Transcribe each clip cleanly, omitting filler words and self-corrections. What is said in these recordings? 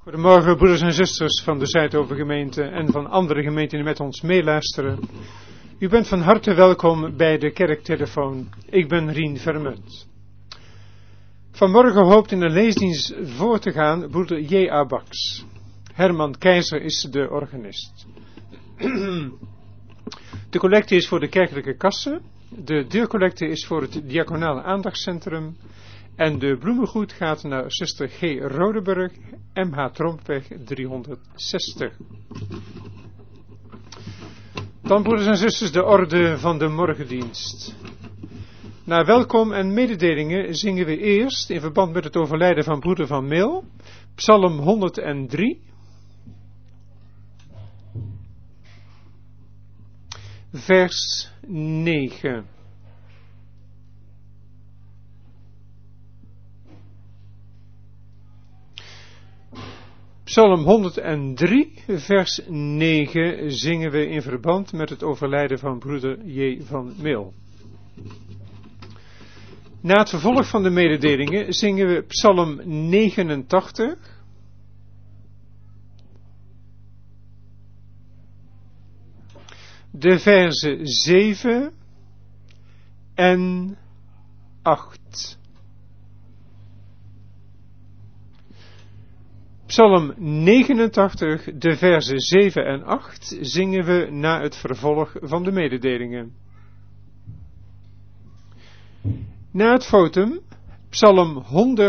Goedemorgen broeders en zusters van de Zuidovergemeente en van andere gemeenten die met ons meeluisteren. U bent van harte welkom bij de kerktelefoon. Ik ben Rien Vermunt. Vanmorgen hoopt in de leesdienst voor te gaan broeder J.A. Baks. Herman Keizer is de organist. De collecte is voor de kerkelijke kassen. De deurcollecte is voor het diaconale aandachtscentrum. En de bloemengoed gaat naar zuster G. Rodeburg, MH Trompweg 360. Dan, broeders en zusters, de orde van de morgendienst. Na welkom en mededelingen zingen we eerst, in verband met het overlijden van broeder Van Meel, Psalm 103. Vers 9. Psalm 103, vers 9 zingen we in verband met het overlijden van broeder J. van Meel. Na het vervolg van de mededelingen zingen we Psalm 89. De verzen 7 en 8. Psalm 89, de verzen 7 en 8 zingen we na het vervolg van de mededelingen. Na het votum, Psalm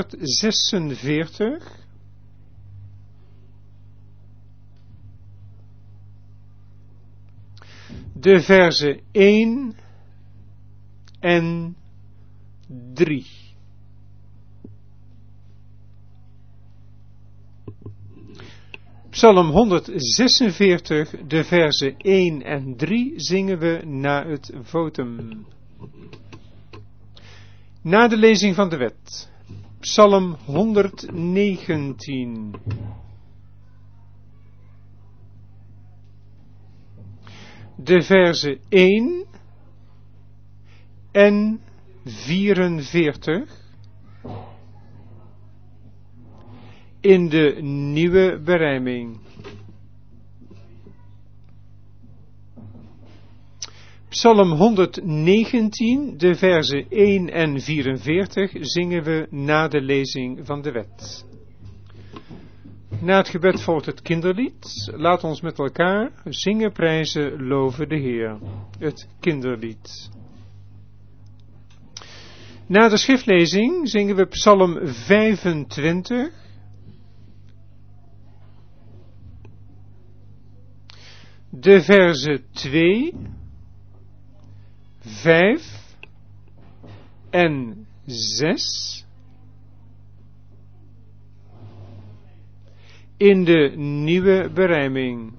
146. De verzen 1 en 3. Psalm 146, de verzen 1 en 3 zingen we na het votum. Na de lezing van de wet, Psalm 119. De verzen 1 en 44. In de nieuwe berijming. Psalm 119, de verzen 1 en 44 zingen we na de lezing van de wet. Na het gebed volgt het kinderlied. Laat ons met elkaar zingen, prijzen, loven de Heer. Het kinderlied. Na de schriftlezing zingen we Psalm 25. De verzen 2, 5 en 6 in de nieuwe berijming.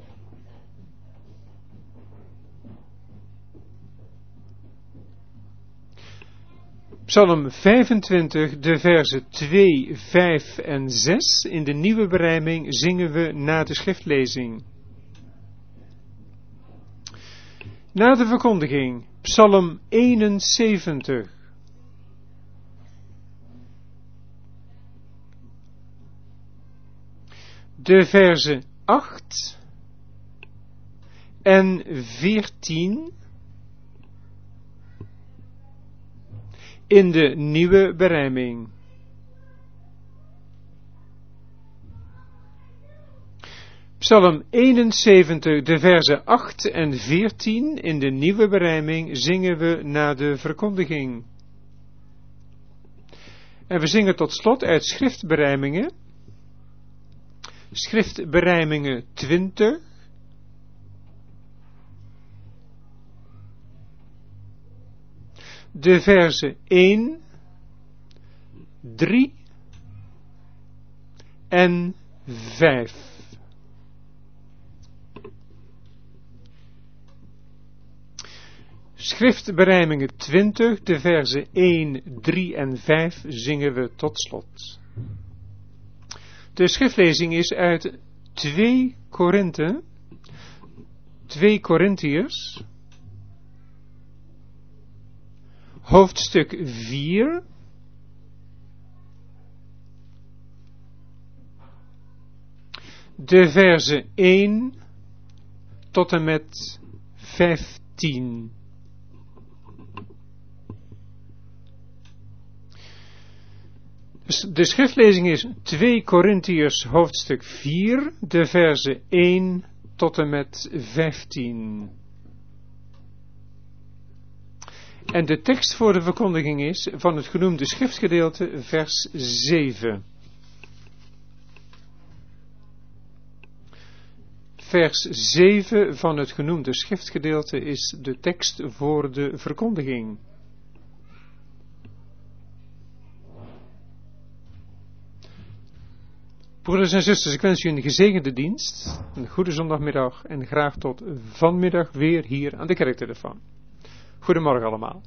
Psalm 25, de verzen 2, 5 en 6 in de nieuwe berijming zingen we na de schriftlezing. Na de verkondiging, Psalm 71. De verzen 8 en 14 in de nieuwe berijming. Psalm 71, de verzen 8 en 14 in de nieuwe berijming zingen we na de verkondiging. En we zingen tot slot uit schriftberijmingen. Schriftberijmingen 20. De verzen 1, 3 en 5. Schriftberijmingen 20, de verzen 1, 3 en 5 zingen we tot slot. De schriftlezing is uit 2 Korinthe, 2 Korintiërs, hoofdstuk 4, de verse 1 tot en met 15. De schriftlezing is 2 Korintiërs hoofdstuk 4, de verse 1 tot en met 15. En de tekst voor de verkondiging is van het genoemde schriftgedeelte vers 7. Vers 7 van het genoemde schriftgedeelte is de tekst voor de verkondiging. Broeders en zusters, ik wens u een gezegende dienst, een goede zondagmiddag en graag tot vanmiddag weer hier aan de kerktelefoon. Goedemorgen allemaal.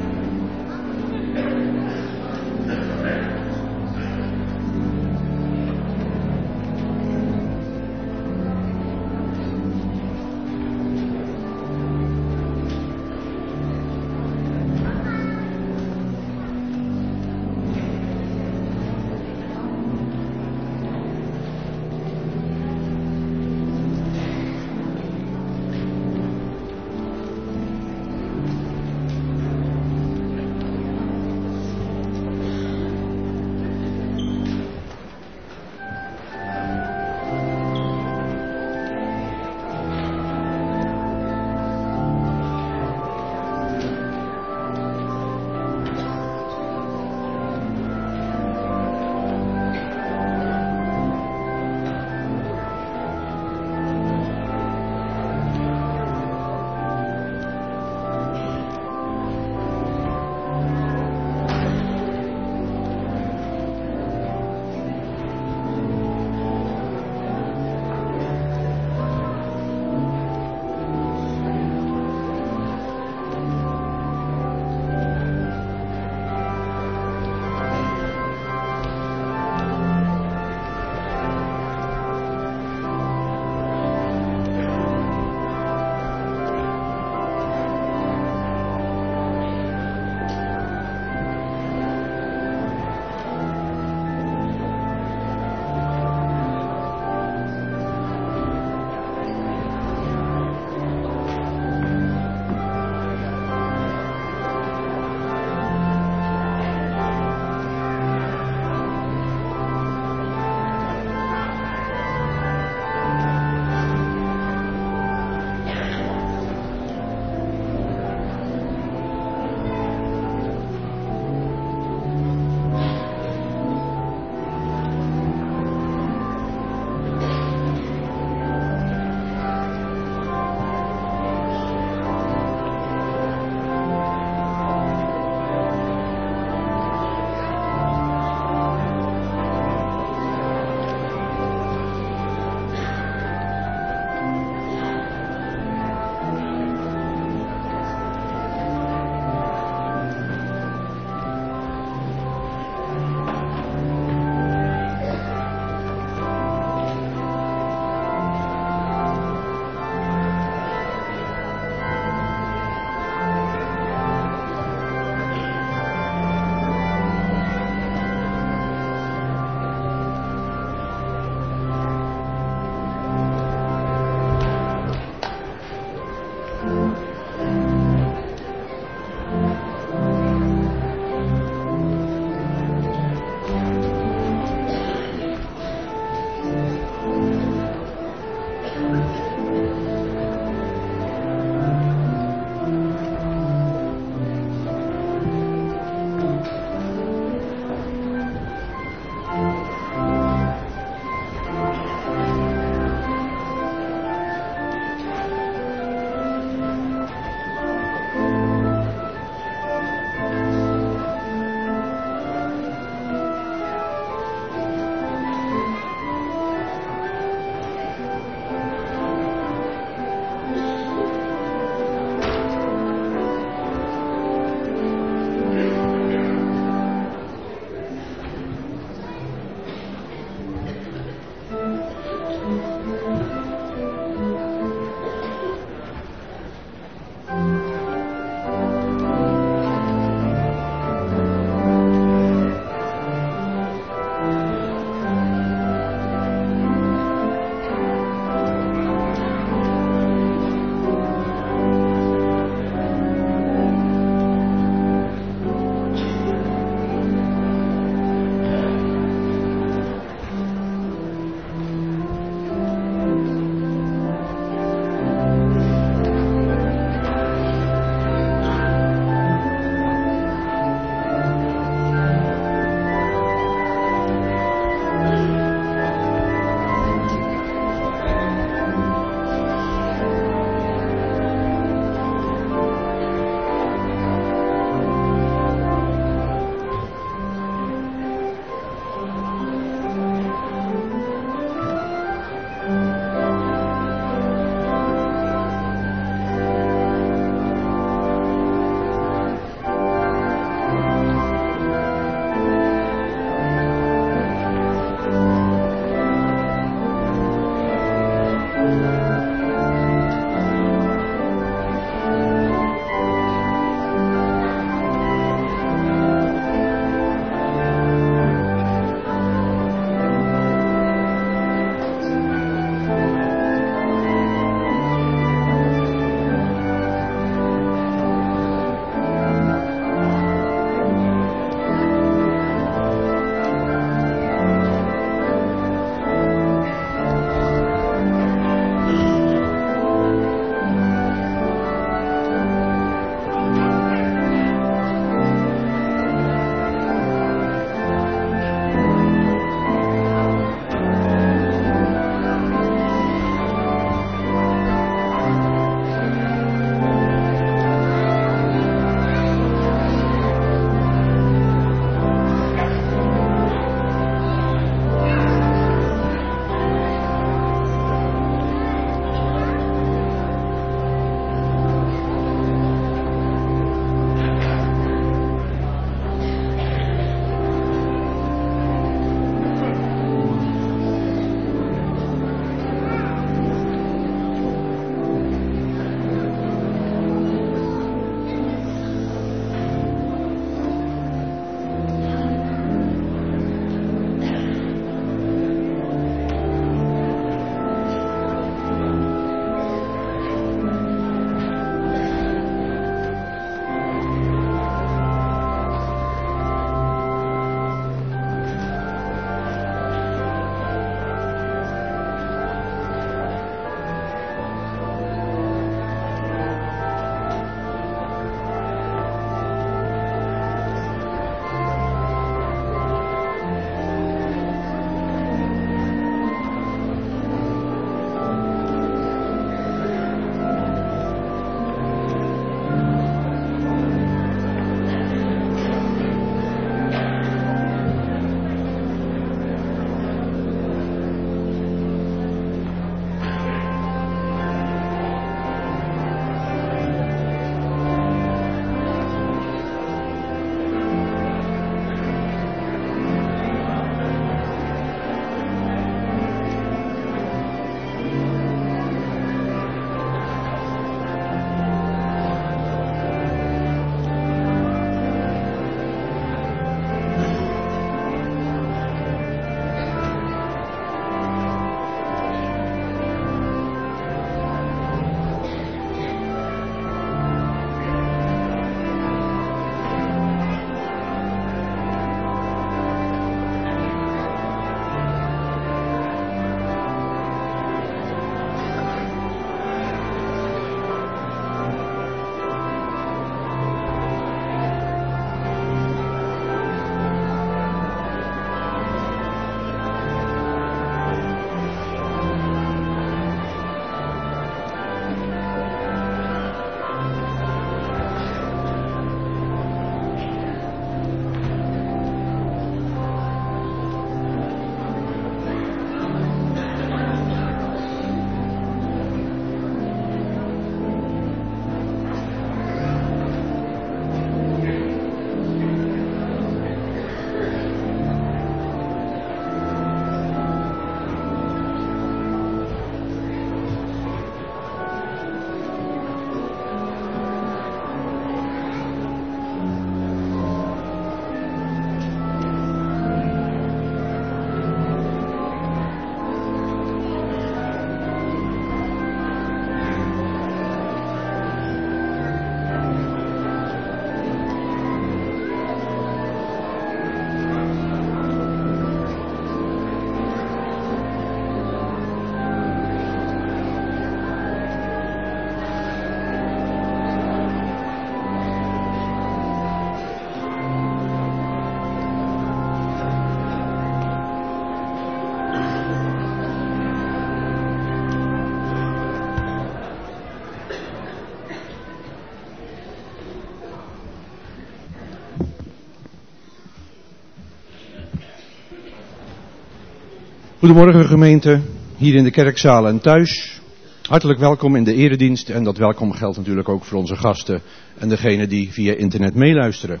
Goedemorgen gemeente, hier in de kerkzaal en thuis. Hartelijk welkom in de eredienst en dat welkom geldt natuurlijk ook voor onze gasten en degenen die via internet meeluisteren.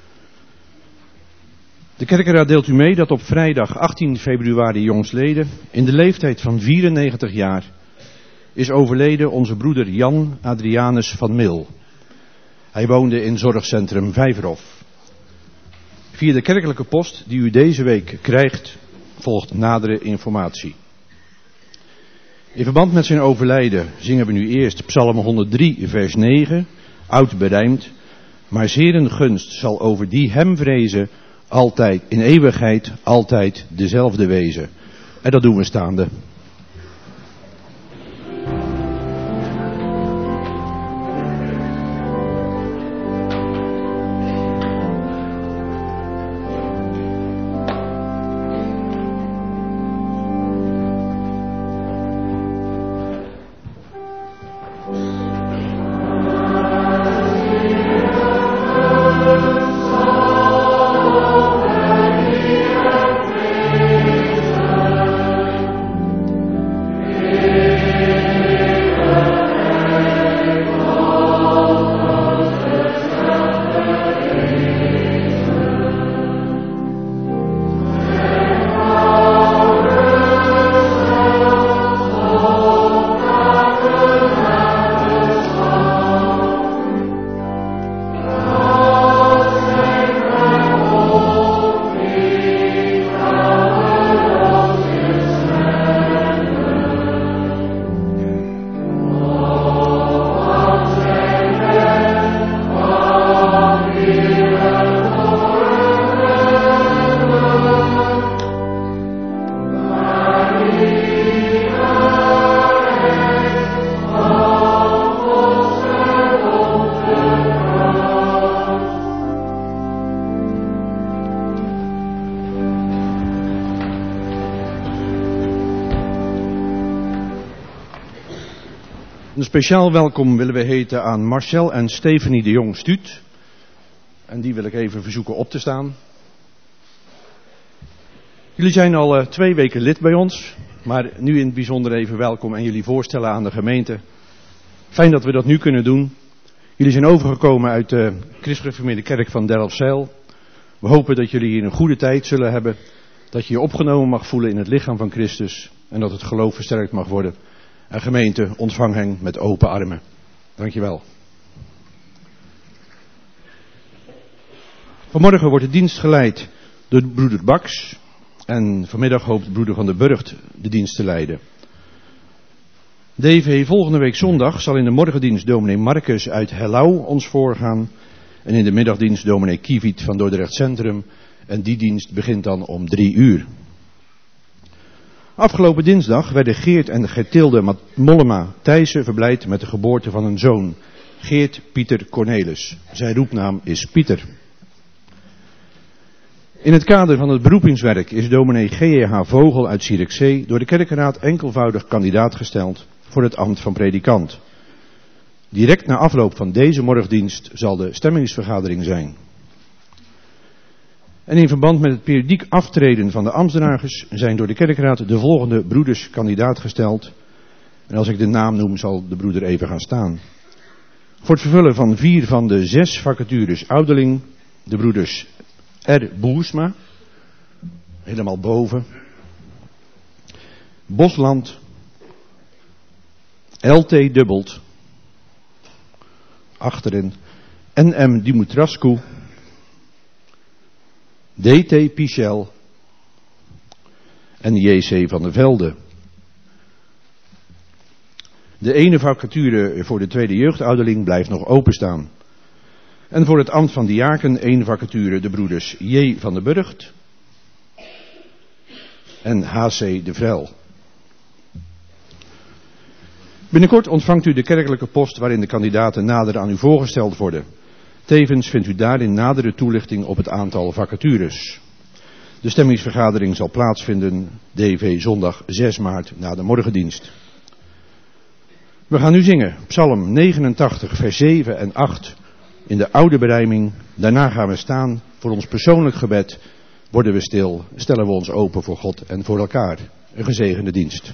De kerkenraad deelt u mee dat op vrijdag 18 februari jongstleden in de leeftijd van 94 jaar is overleden onze broeder Jan Adrianus van Mil. Hij woonde in zorgcentrum Vijverhof. Via de kerkelijke post die u deze week krijgt volgt nadere informatie. In verband met zijn overlijden zingen we nu eerst Psalm 103 vers 9, oud berijmd. Maar zeren gunst zal over die hem vrezen altijd in eeuwigheid altijd dezelfde wezen. En dat doen we staande. Een speciaal welkom willen we heten aan Marcel en Stephanie de Jong-Stuut. En die wil ik even verzoeken op te staan. Jullie zijn al 2 weken lid bij ons, maar nu in het bijzonder even welkom en jullie voorstellen aan de gemeente. Fijn dat we dat nu kunnen doen. Jullie zijn overgekomen uit de Christelijk-Gereformeerde Kerk van Delfzijl. We hopen dat jullie hier een goede tijd zullen hebben, dat je je opgenomen mag voelen in het lichaam van Christus en dat het geloof versterkt mag worden. En gemeente, ontvang hen met open armen. Dankjewel. Vanmorgen wordt de dienst geleid door broeder Baks. En vanmiddag hoopt broeder Van der Burgt de dienst te leiden. DV volgende week zondag zal in de morgendienst dominee Marcus uit Hellouw ons voorgaan. En in de middagdienst dominee Kieviet van Dordrecht Centrum. En die dienst begint dan om 3 uur. Afgelopen dinsdag werden Geert en Gertilde Mollema Thijssen verblijd met de geboorte van een zoon, Geert Pieter Cornelis. Zijn roepnaam is Pieter. In het kader van het beroepingswerk is dominee G.H. Vogel uit Zierikzee door de kerkenraad enkelvoudig kandidaat gesteld voor het ambt van predikant. Direct na afloop van deze morgendienst zal de stemmingsvergadering zijn. En in verband met het periodiek aftreden van de ambtsdragers zijn door de kerkraad de volgende broeders kandidaat gesteld. En als ik de naam noem zal de broeder even gaan staan. Voor het vervullen van 4 van de 6 vacatures ouderling, de broeders R. Boersma, helemaal boven, Bosland, L.T. Dubbelt, achterin, N.M. Dimutrascu, D.T. Pichel en J.C. van der Velde. De ene vacature voor de tweede jeugdouderling blijft nog openstaan. En voor het ambt van diaken 1 vacature de broeders J. van der Burgt en H.C. de Vrel. Binnenkort ontvangt u de kerkelijke post waarin de kandidaten nader aan u voorgesteld worden. Tevens vindt u daarin nadere toelichting op het aantal vacatures. De stemmingsvergadering zal plaatsvinden DV zondag 6 maart na de morgendienst. We gaan nu zingen Psalm 89 vers 7 en 8 in de oude berijming. Daarna gaan we staan voor ons persoonlijk gebed. Worden we stil, stellen we ons open voor God en voor elkaar. een gezegende dienst.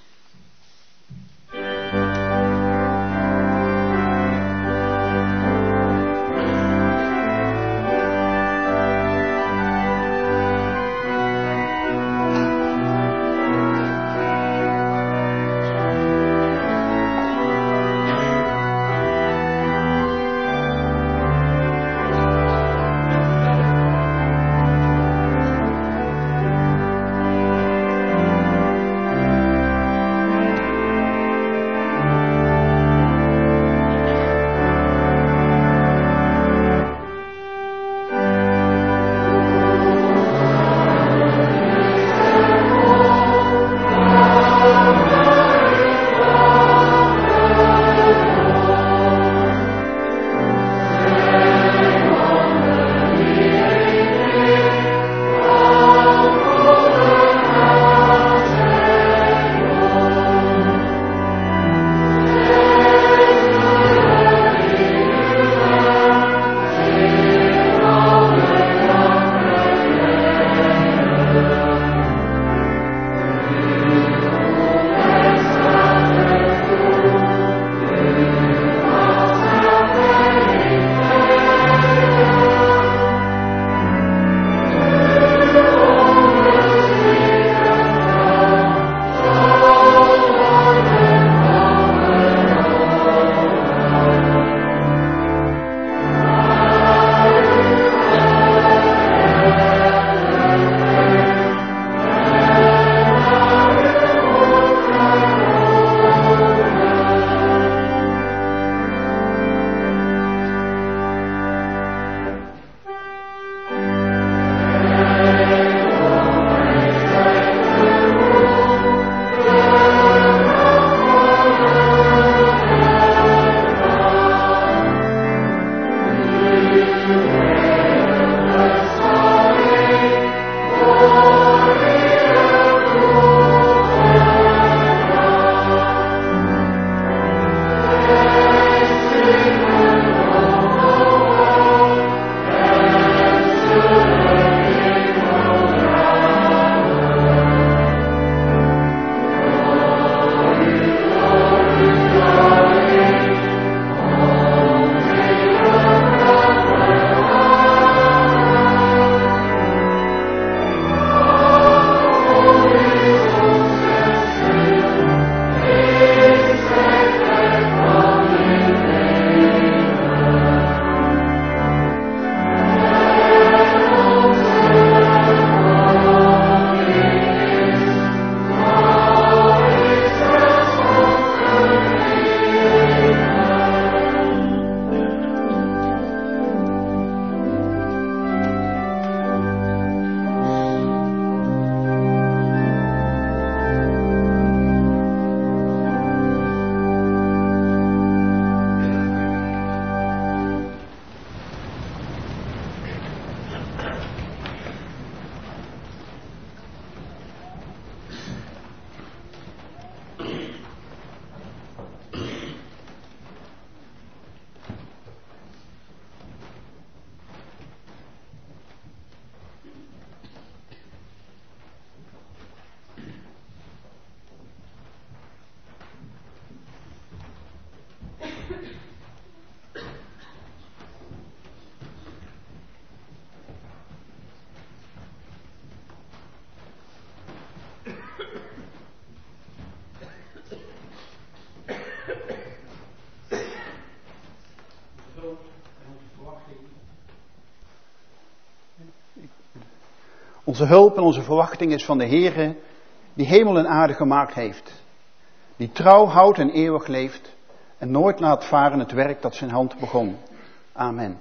Onze hulp en onze verwachting is van de Heere, die hemel en aarde gemaakt heeft. Die trouw houdt en eeuwig leeft en nooit laat varen het werk dat zijn hand begon. Amen.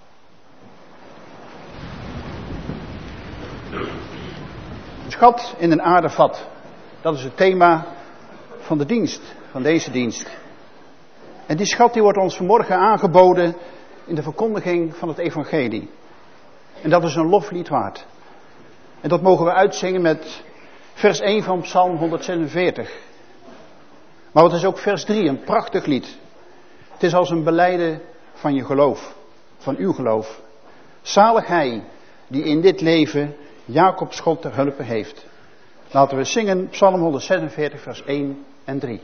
Schat in een aardevat. Dat is het thema van de dienst, van deze dienst. En die schat die wordt ons vanmorgen aangeboden in de verkondiging van het evangelie. En dat is een loflied waard. En dat mogen we uitzingen met vers 1 van Psalm 146. Maar het is ook vers 3, een prachtig lied. Het is als een belijden van je geloof, van uw geloof. Zalig hij die in dit leven Jacobs God ter hulpe heeft. Laten we zingen Psalm 146 vers 1 en 3.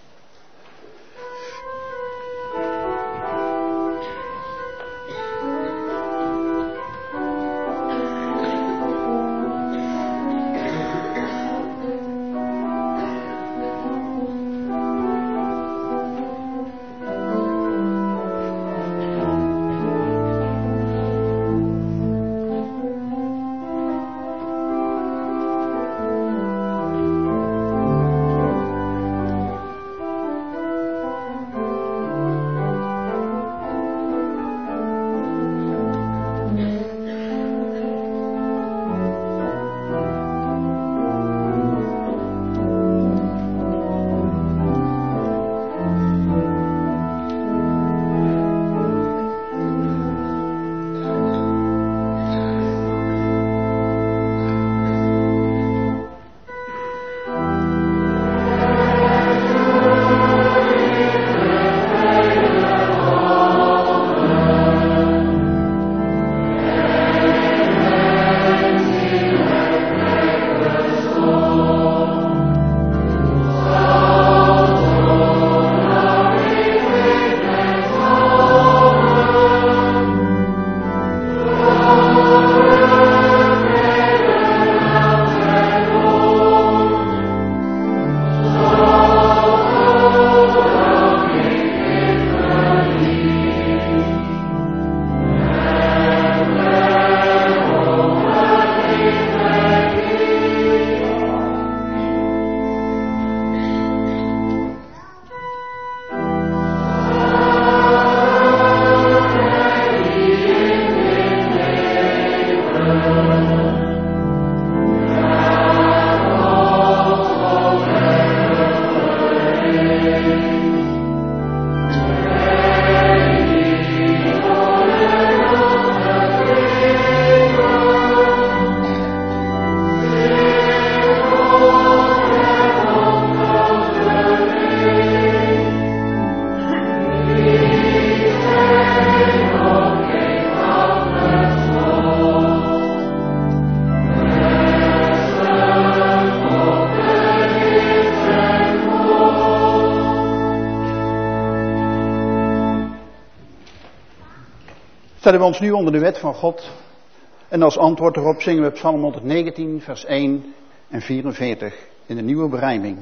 Stellen we ons nu onder de wet van God en als antwoord erop zingen we Psalm 119 vers 1 en 44 in de nieuwe berijming.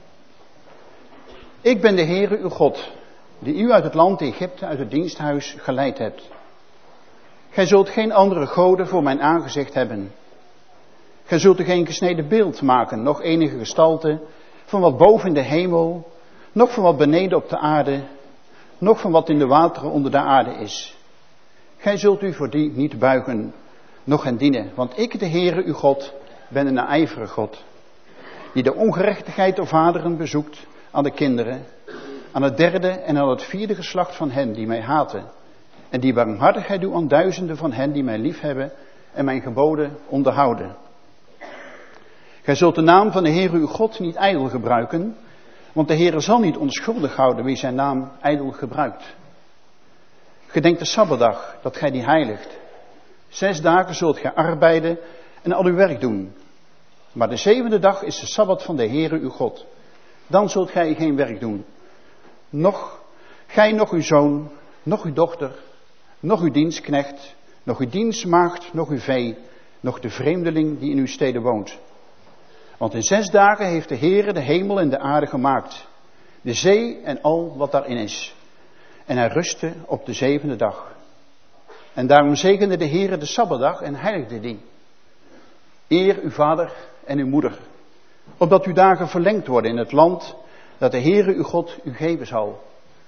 Ik ben de Heere uw God, die u uit het land Egypte, uit het diensthuis geleid hebt. Gij zult geen andere goden voor mijn aangezicht hebben. Gij zult er geen gesneden beeld maken, noch enige gestalte van wat boven in de hemel, noch van wat beneden op de aarde, noch van wat in de wateren onder de aarde is. Gij zult u voor die niet buigen, noch hen dienen, want ik, de Heere uw God, ben een naijverige God, die de ongerechtigheid der vaderen bezoekt aan de kinderen, aan het derde en aan het vierde geslacht van hen die mij haten, en die barmhartigheid doe aan duizenden van hen die mij liefhebben en mijn geboden onderhouden. Gij zult de naam van de Heere uw God niet ijdel gebruiken, want de Heere zal niet onschuldig houden wie zijn naam ijdel gebruikt. Gedenk de Sabbatdag, dat gij die heiligt. 6 dagen zult gij arbeiden en al uw werk doen. Maar de 7e dag is de Sabbat van de Heere uw God. Dan zult gij geen werk doen. Noch gij, noch uw zoon, noch uw dochter, noch uw dienstknecht, noch uw dienstmaagd, noch uw vee, noch de vreemdeling die in uw steden woont. Want in 6 dagen heeft de Heere de hemel en de aarde gemaakt, de zee en al wat daarin is. En hij rustte op de 7e dag. En daarom zegende de Heere de Sabbatdag en heiligde die. Eer uw vader en uw moeder, opdat uw dagen verlengd worden in het land dat de Heere uw God u geven zal.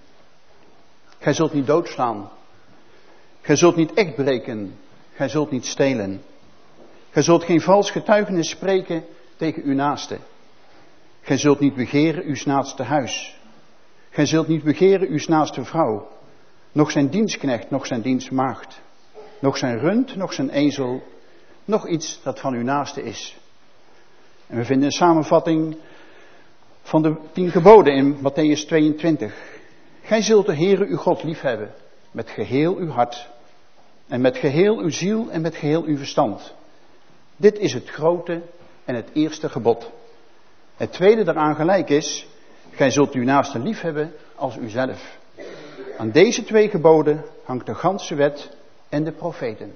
Gij zult niet doodslaan. Gij zult niet echt breken. Gij zult niet stelen. Gij zult geen vals getuigenis spreken tegen uw naaste. Gij zult niet begeren uw naaste huis. Gij zult niet begeren uw naaste vrouw, noch zijn dienstknecht, noch zijn dienstmaagd, noch zijn rund, noch zijn ezel, noch iets dat van uw naaste is. En we vinden een samenvatting van de 10 geboden in Mattheüs 22. Gij zult de Heere uw God liefhebben, met geheel uw hart, en met geheel uw ziel en met geheel uw verstand. Dit is het grote en het eerste gebod. Het tweede daaraan gelijk is, gij zult uw naaste lief hebben als uzelf. Aan deze 2 geboden hangt de ganse wet en de profeten.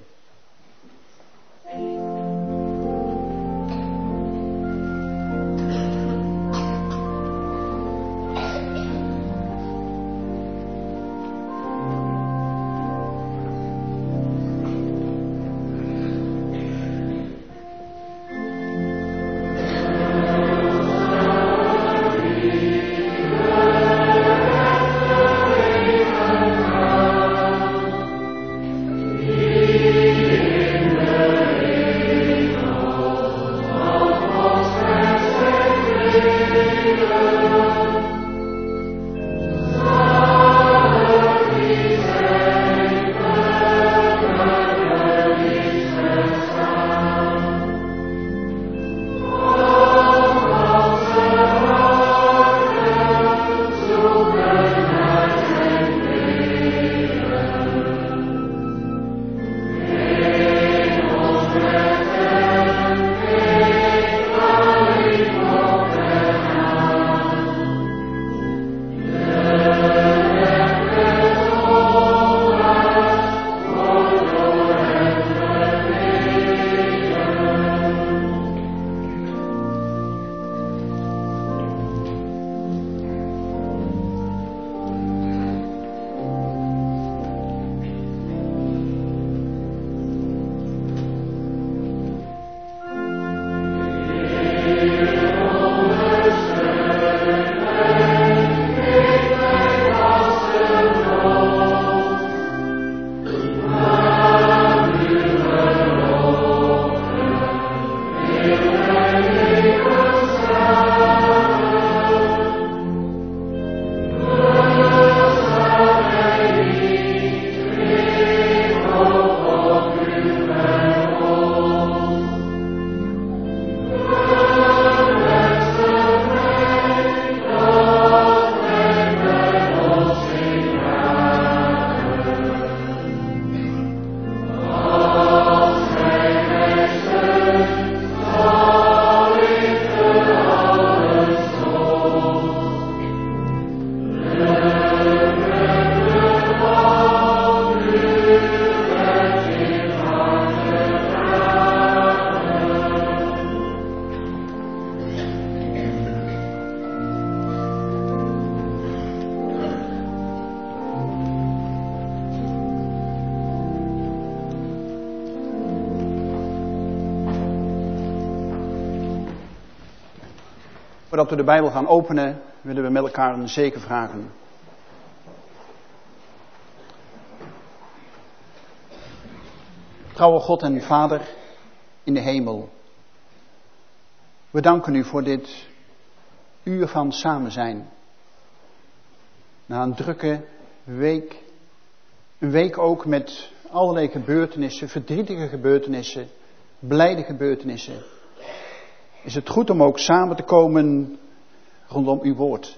Voordat we de Bijbel gaan openen, willen we met elkaar een zegen vragen. Trouwe God en Vader in de hemel, we danken u voor dit uur van samen zijn. Na een drukke week, een week ook met allerlei gebeurtenissen, verdrietige gebeurtenissen, blijde gebeurtenissen, is het goed om ook samen te komen rondom uw woord.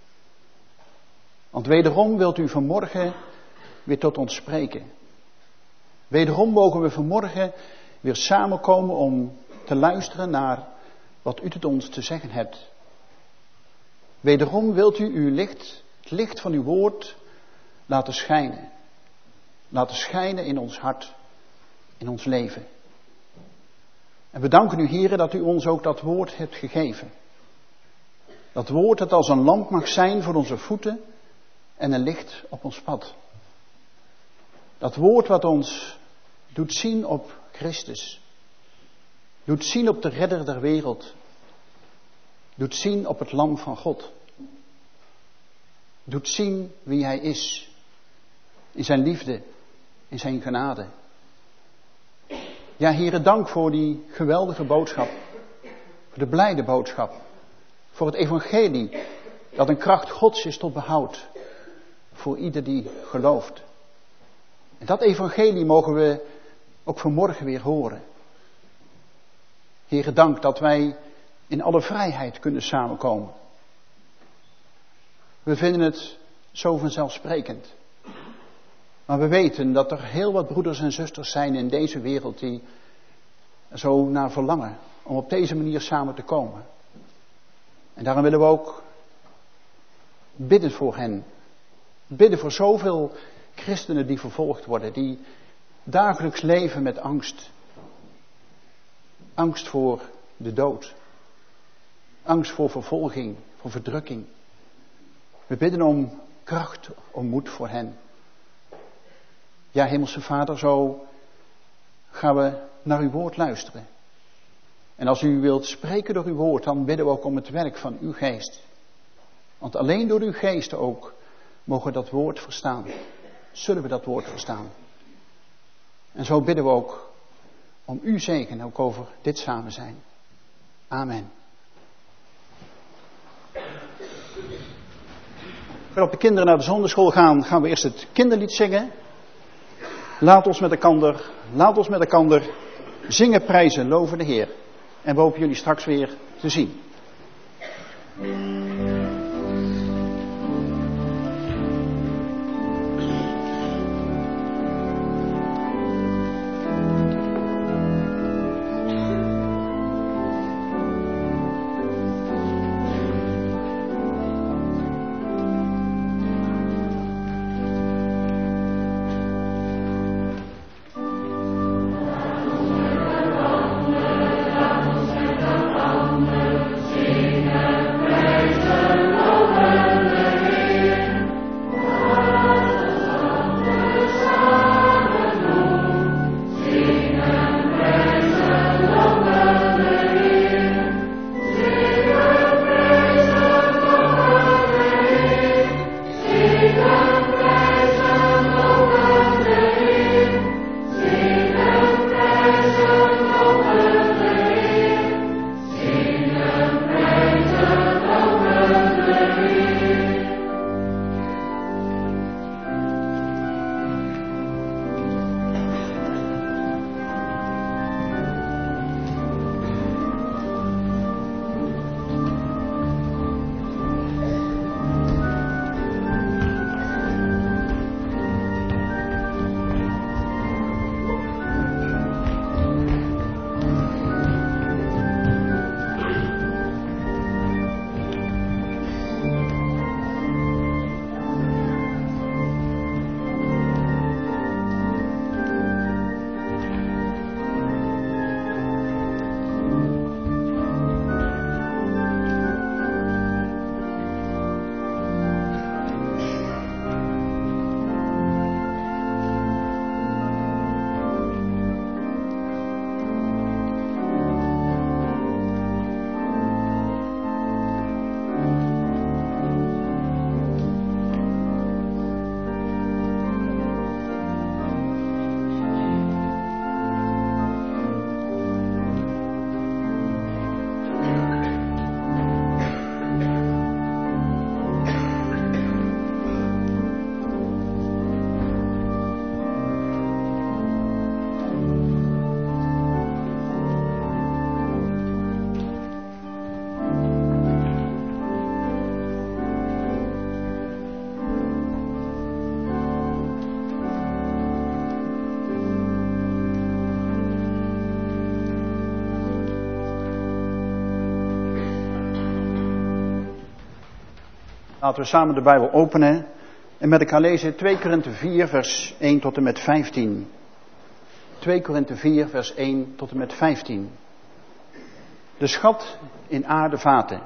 Want wederom wilt u vanmorgen weer tot ons spreken. Wederom mogen we vanmorgen weer samenkomen om te luisteren naar wat u tot ons te zeggen hebt. Wederom wilt u uw licht, het licht van uw woord, laten schijnen. Laten schijnen in ons hart, in ons leven. En we danken u, Heere, dat u ons ook dat woord hebt gegeven. Dat woord dat als een lamp mag zijn voor onze voeten en een licht op ons pad. Dat woord wat ons doet zien op Christus. Doet zien op de redder der wereld. Doet zien op het lam van God. Doet zien wie hij is. In zijn liefde, in zijn genade. Ja, Heere, dank voor die geweldige boodschap. Voor de blijde boodschap. Voor het evangelie dat een kracht Gods is tot behoud. Voor ieder die gelooft. En dat evangelie mogen we ook vanmorgen weer horen. Heere, dank dat wij in alle vrijheid kunnen samenkomen. We vinden het zo vanzelfsprekend. Maar we weten dat er heel wat broeders en zusters zijn in deze wereld die zo naar verlangen om op deze manier samen te komen. En daarom willen we ook bidden voor hen. Bidden voor zoveel christenen die vervolgd worden, die dagelijks leven met angst. Angst voor de dood. Angst voor vervolging, voor verdrukking. We bidden om kracht, om moed voor hen. Ja, Hemelse Vader, zo gaan we naar uw woord luisteren. En als u wilt spreken door uw woord, dan bidden we ook om het werk van uw geest. Want alleen door uw geest ook mogen we dat woord verstaan. Zullen we dat woord verstaan. En zo bidden we ook om uw zegen, ook over dit samen zijn. Amen. Voordat de kinderen naar de zonderschool gaan, gaan we eerst het kinderlied zingen. Laat ons met elkaar zingen, prijzen, loven de Heer. En we hopen jullie straks weer te zien. Laten we samen de Bijbel openen en met elkaar lezen 2 Korinthe 4 vers 1 tot en met 15. 2 Korinthe 4 vers 1 tot en met 15. De schat in aardevaten.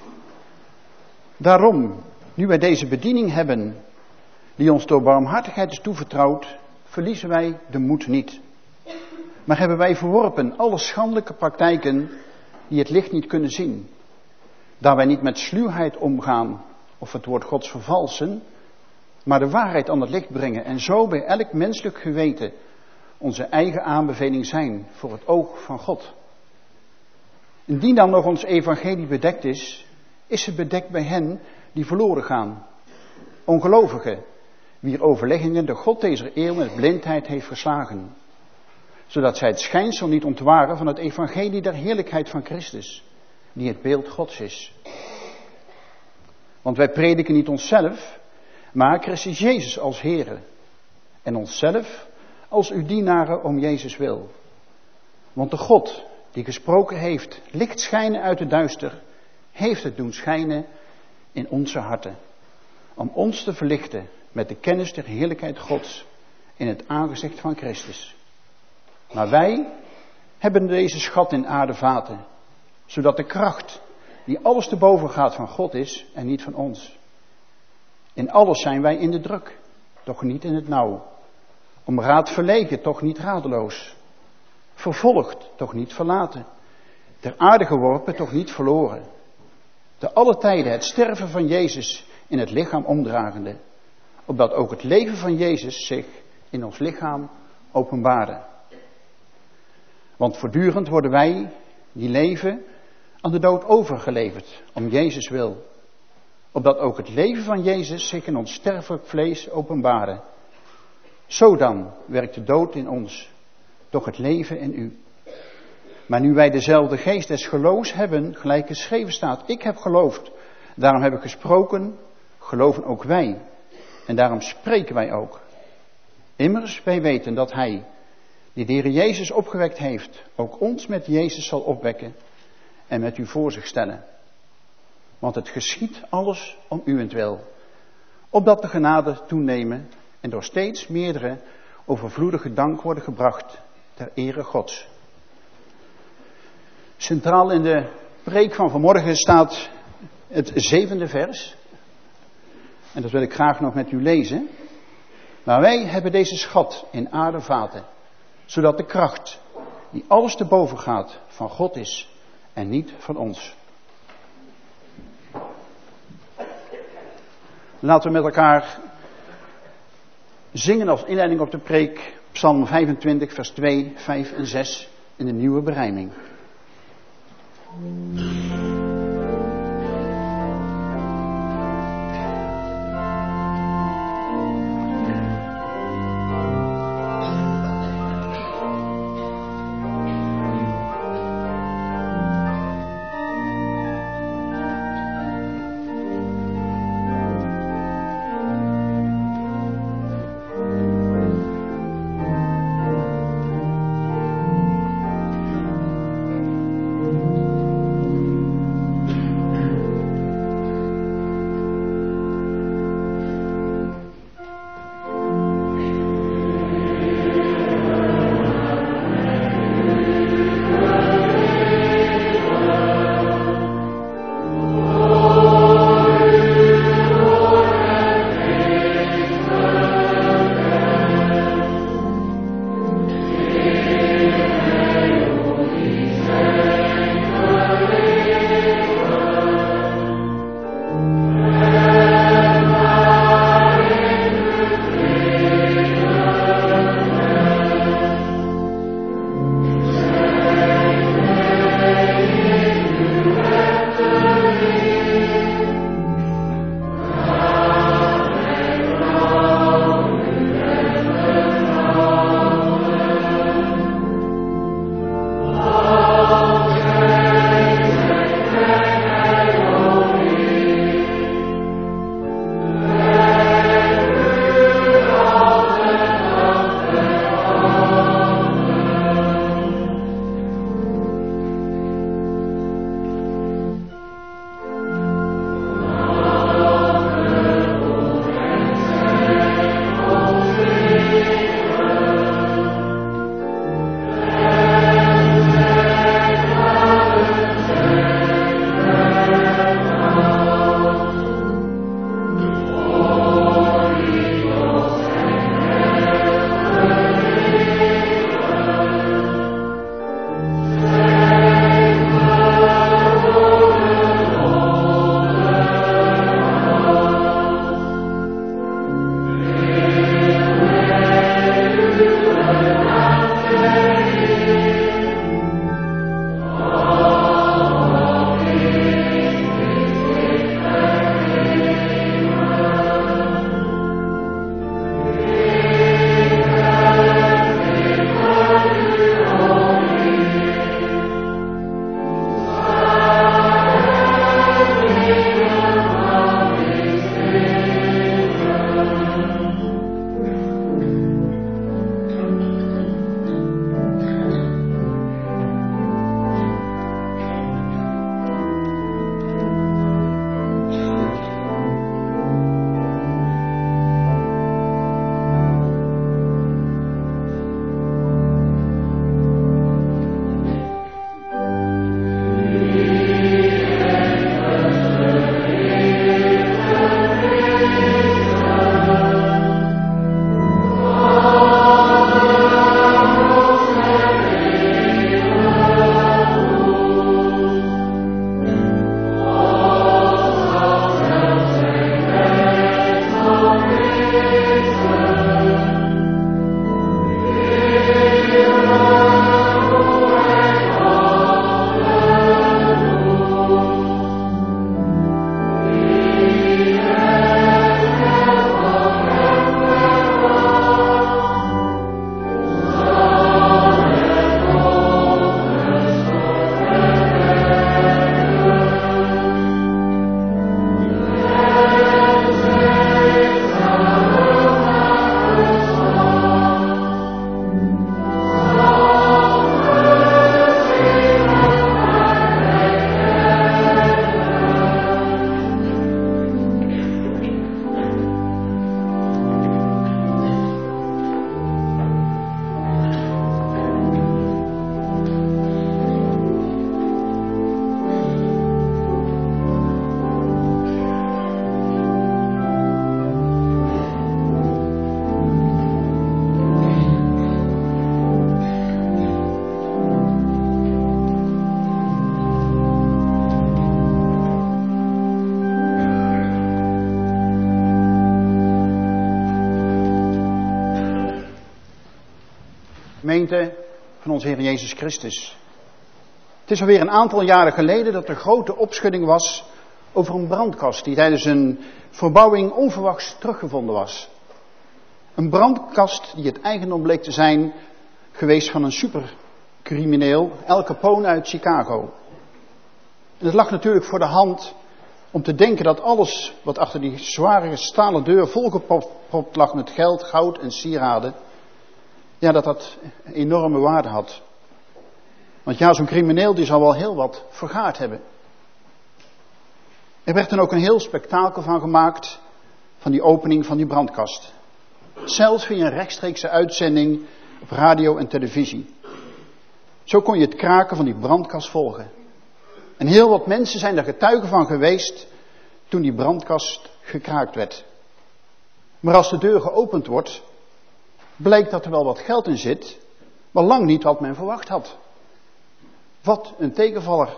Daarom, nu wij deze bediening hebben, die ons door barmhartigheid is toevertrouwd, verliezen wij de moed niet. Maar hebben wij verworpen alle schandelijke praktijken die het licht niet kunnen zien. Daar wij niet met sluwheid omgaan of het woord Gods vervalsen, maar de waarheid aan het licht brengen en zo bij elk menselijk geweten onze eigen aanbeveling zijn voor het oog van God. Indien dan nog ons evangelie bedekt is, is het bedekt bij hen die verloren gaan. Ongelovigen, wier overleggingen de God deze eeuw met blindheid heeft verslagen, zodat zij het schijnsel niet ontwaren van het evangelie der heerlijkheid van Christus, die het beeld Gods is. Want wij prediken niet onszelf, maar Christus Jezus als Here, en onszelf als uw dienaren om Jezus wil. Want de God die gesproken heeft, licht schijnen uit het duister, heeft het doen schijnen in onze harten. Om ons te verlichten met de kennis der heerlijkheid Gods in het aangezicht van Christus. Maar wij hebben deze schat in aardevaten, zodat de kracht die alles te boven gaat van God is en niet van ons. In alles zijn wij in de druk, doch niet in het nauw. Om raad verlegen, toch niet radeloos. Vervolgd, toch niet verlaten. Ter aarde geworpen, toch niet verloren. Te alle tijden het sterven van Jezus in het lichaam omdragende. Opdat ook het leven van Jezus zich in ons lichaam openbare. Want voortdurend worden wij, die leven, aan de dood overgeleverd, om Jezus wil. Opdat ook het leven van Jezus zich in ons sterfelijk vlees openbare. Zo dan werkt de dood in ons, doch het leven in u. Maar nu wij dezelfde geest des geloofs hebben, gelijk geschreven staat, ik heb geloofd, daarom heb ik gesproken, geloven ook wij. En daarom spreken wij ook. Immers, wij weten dat Hij, die de Heer Jezus opgewekt heeft, ook ons met Jezus zal opwekken en met u voor zich stellen. Want het geschiedt alles om uwentwil, opdat de genade toenemen en door steeds meerdere overvloedige dank worden gebracht ter ere Gods. Centraal in de preek van vanmorgen staat het 7e vers. En dat wil ik graag nog met u lezen. Maar wij hebben deze schat in aardevaten, zodat de kracht die alles te boven gaat van God is en niet van ons. Laten we met elkaar zingen als inleiding op de preek Psalm 25 vers 2, 5 en 6 in de nieuwe berijming. van onze Heer Jezus Christus. Het is alweer een aantal jaren geleden dat er grote opschudding was over een brandkast die tijdens een verbouwing onverwachts teruggevonden was. Een brandkast die het eigendom bleek te zijn geweest van een supercrimineel, Al Capone uit Chicago. En het lag natuurlijk voor de hand om te denken dat alles wat achter die zware stalen deur volgepropt lag met geld, goud en sieraden, ja, dat een enorme waarde had. Want ja, zo'n crimineel die zal wel heel wat vergaard hebben. Er werd dan ook een heel spektakel van gemaakt van die opening van die brandkast. Zelfs via een rechtstreekse uitzending op radio en televisie. Zo kon je het kraken van die brandkast volgen. En heel wat mensen zijn er getuigen van geweest toen die brandkast gekraakt werd. Maar als de deur geopend wordt, blijkt dat er wel wat geld in zit, maar lang niet wat men verwacht had. Wat een tegenvaller.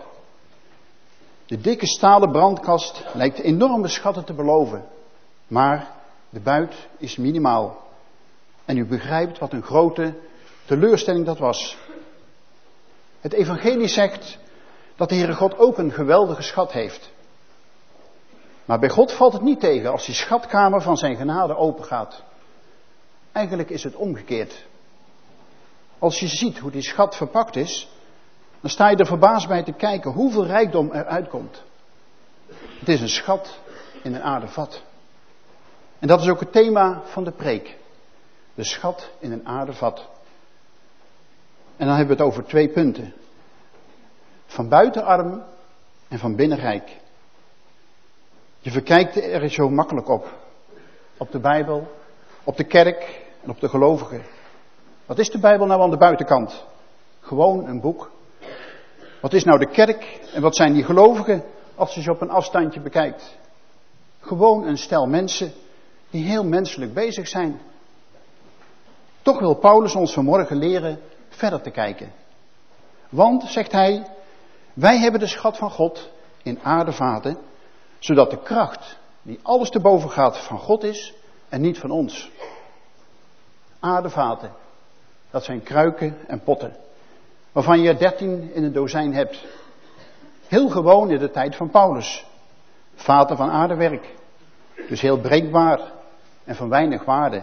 De dikke stalen brandkast lijkt enorme schatten te beloven, maar de buit is minimaal. En u begrijpt wat een grote teleurstelling dat was. Het evangelie zegt dat de Heere God ook een geweldige schat heeft. Maar bij God valt het niet tegen als die schatkamer van zijn genade open gaat. Eigenlijk is het omgekeerd. Als je ziet hoe die schat verpakt is, dan sta je er verbaasd bij te kijken hoeveel rijkdom eruit komt. Het is een schat in een aarden vat. En dat is ook het thema van de preek. De schat in een aarden vat. En dan hebben we het over 2 punten. Van buiten arm en van binnen rijk. Je verkijkt er zo makkelijk op. Op de Bijbel, op de kerk en op de gelovigen. Wat is de Bijbel nou aan de buitenkant? Gewoon een boek. Wat is nou de kerk en wat zijn die gelovigen als je ze op een afstandje bekijkt? Gewoon een stel mensen die heel menselijk bezig zijn. Toch wil Paulus ons vanmorgen leren verder te kijken. Want, zegt hij, wij hebben de schat van God in aardevaten, zodat de kracht die alles te boven gaat van God is en niet van ons. Aardevaten, dat zijn kruiken en potten, waarvan je 13 in een dozijn hebt. Heel gewoon in de tijd van Paulus. Vaten van aardewerk, dus heel breekbaar en van weinig waarde.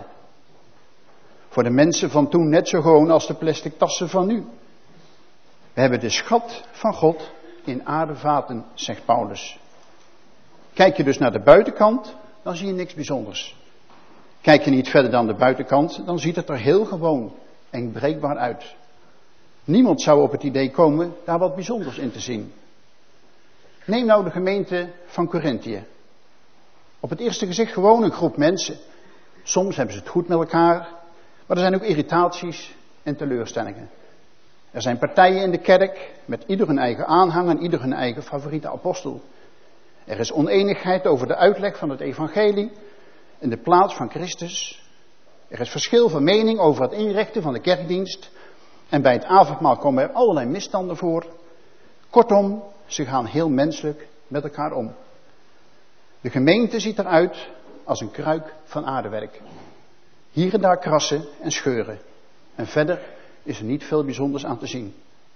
Voor de mensen van toen net zo gewoon als de plastic tassen van nu. We hebben de schat van God in aardevaten, zegt Paulus. Kijk je dus naar de buitenkant, dan zie je niks bijzonders. Kijk je niet verder dan de buitenkant, dan ziet het er heel gewoon en breekbaar uit. Niemand zou op het idee komen daar wat bijzonders in te zien. Neem nou de gemeente van Korinthië. Op het eerste gezicht gewoon een groep mensen. Soms hebben ze het goed met elkaar, maar er zijn ook irritaties en teleurstellingen. Er zijn partijen in de kerk met ieder hun eigen aanhang en ieder hun eigen favoriete apostel. Er is oneenigheid over de uitleg van het evangelie en de plaats van Christus. Er is verschil van mening over het inrichten van de kerkdienst. En bij het avondmaal komen er allerlei misstanden voor. Kortom, ze gaan heel menselijk met elkaar om. De gemeente ziet eruit als een kruik van aardewerk. Hier en daar krassen en scheuren. En verder is er niet veel bijzonders aan te zien.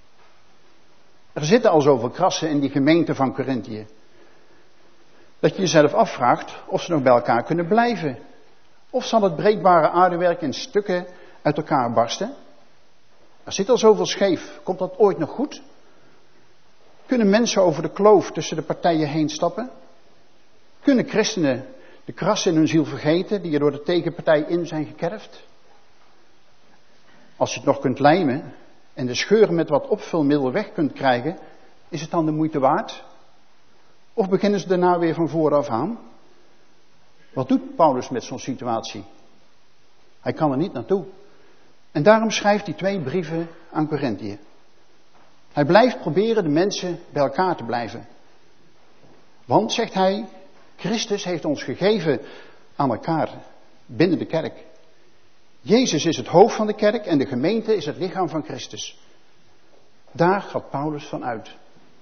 Er zitten al zoveel krassen in die gemeente van Korinthië, dat je jezelf afvraagt of ze nog bij elkaar kunnen blijven. Of zal het breekbare aardewerk in stukken uit elkaar barsten? Er zit al zoveel scheef. Komt dat ooit nog goed? Kunnen mensen over de kloof tussen de partijen heen stappen? Kunnen christenen de krassen in hun ziel vergeten die er door de tegenpartij in zijn gekerfd? Als je het nog kunt lijmen en de scheuren met wat opvulmiddel weg kunt krijgen, is het dan de moeite waard? Of beginnen ze daarna weer van vooraf aan? Wat doet Paulus met zo'n situatie? Hij kan er niet naartoe. En daarom schrijft hij 2 brieven aan Korinthië. Hij blijft proberen de mensen bij elkaar te blijven. Want, zegt hij, Christus heeft ons gegeven aan elkaar binnen de kerk. Jezus is het hoofd van de kerk en de gemeente is het lichaam van Christus. Daar gaat Paulus van uit.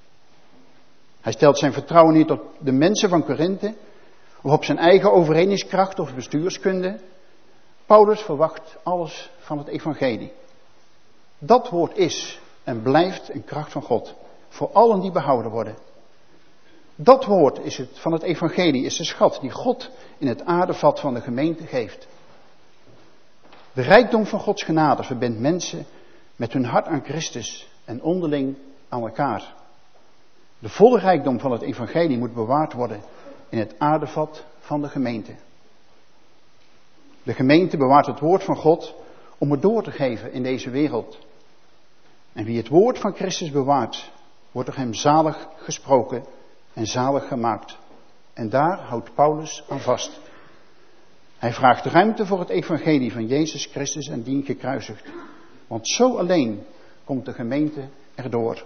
Hij stelt zijn vertrouwen niet op de mensen van Korinthe of op zijn eigen overredingskracht of bestuurskunde. Paulus verwacht alles van het evangelie. Dat woord is en blijft een kracht van God. Voor allen die behouden worden. Dat woord is het, van het evangelie is de schat die God in het aardevat van de gemeente geeft. De rijkdom van Gods genade verbindt mensen met hun hart aan Christus en onderling aan elkaar. De volle rijkdom van het evangelie moet bewaard worden in het aardevat van de gemeente. De gemeente bewaart het woord van God om het door te geven in deze wereld. En wie het woord van Christus bewaart, wordt door hem zalig gesproken en zalig gemaakt. En daar houdt Paulus aan vast. Hij vraagt ruimte voor het evangelie van Jezus Christus en dien gekruisigd. Want zo alleen komt de gemeente erdoor.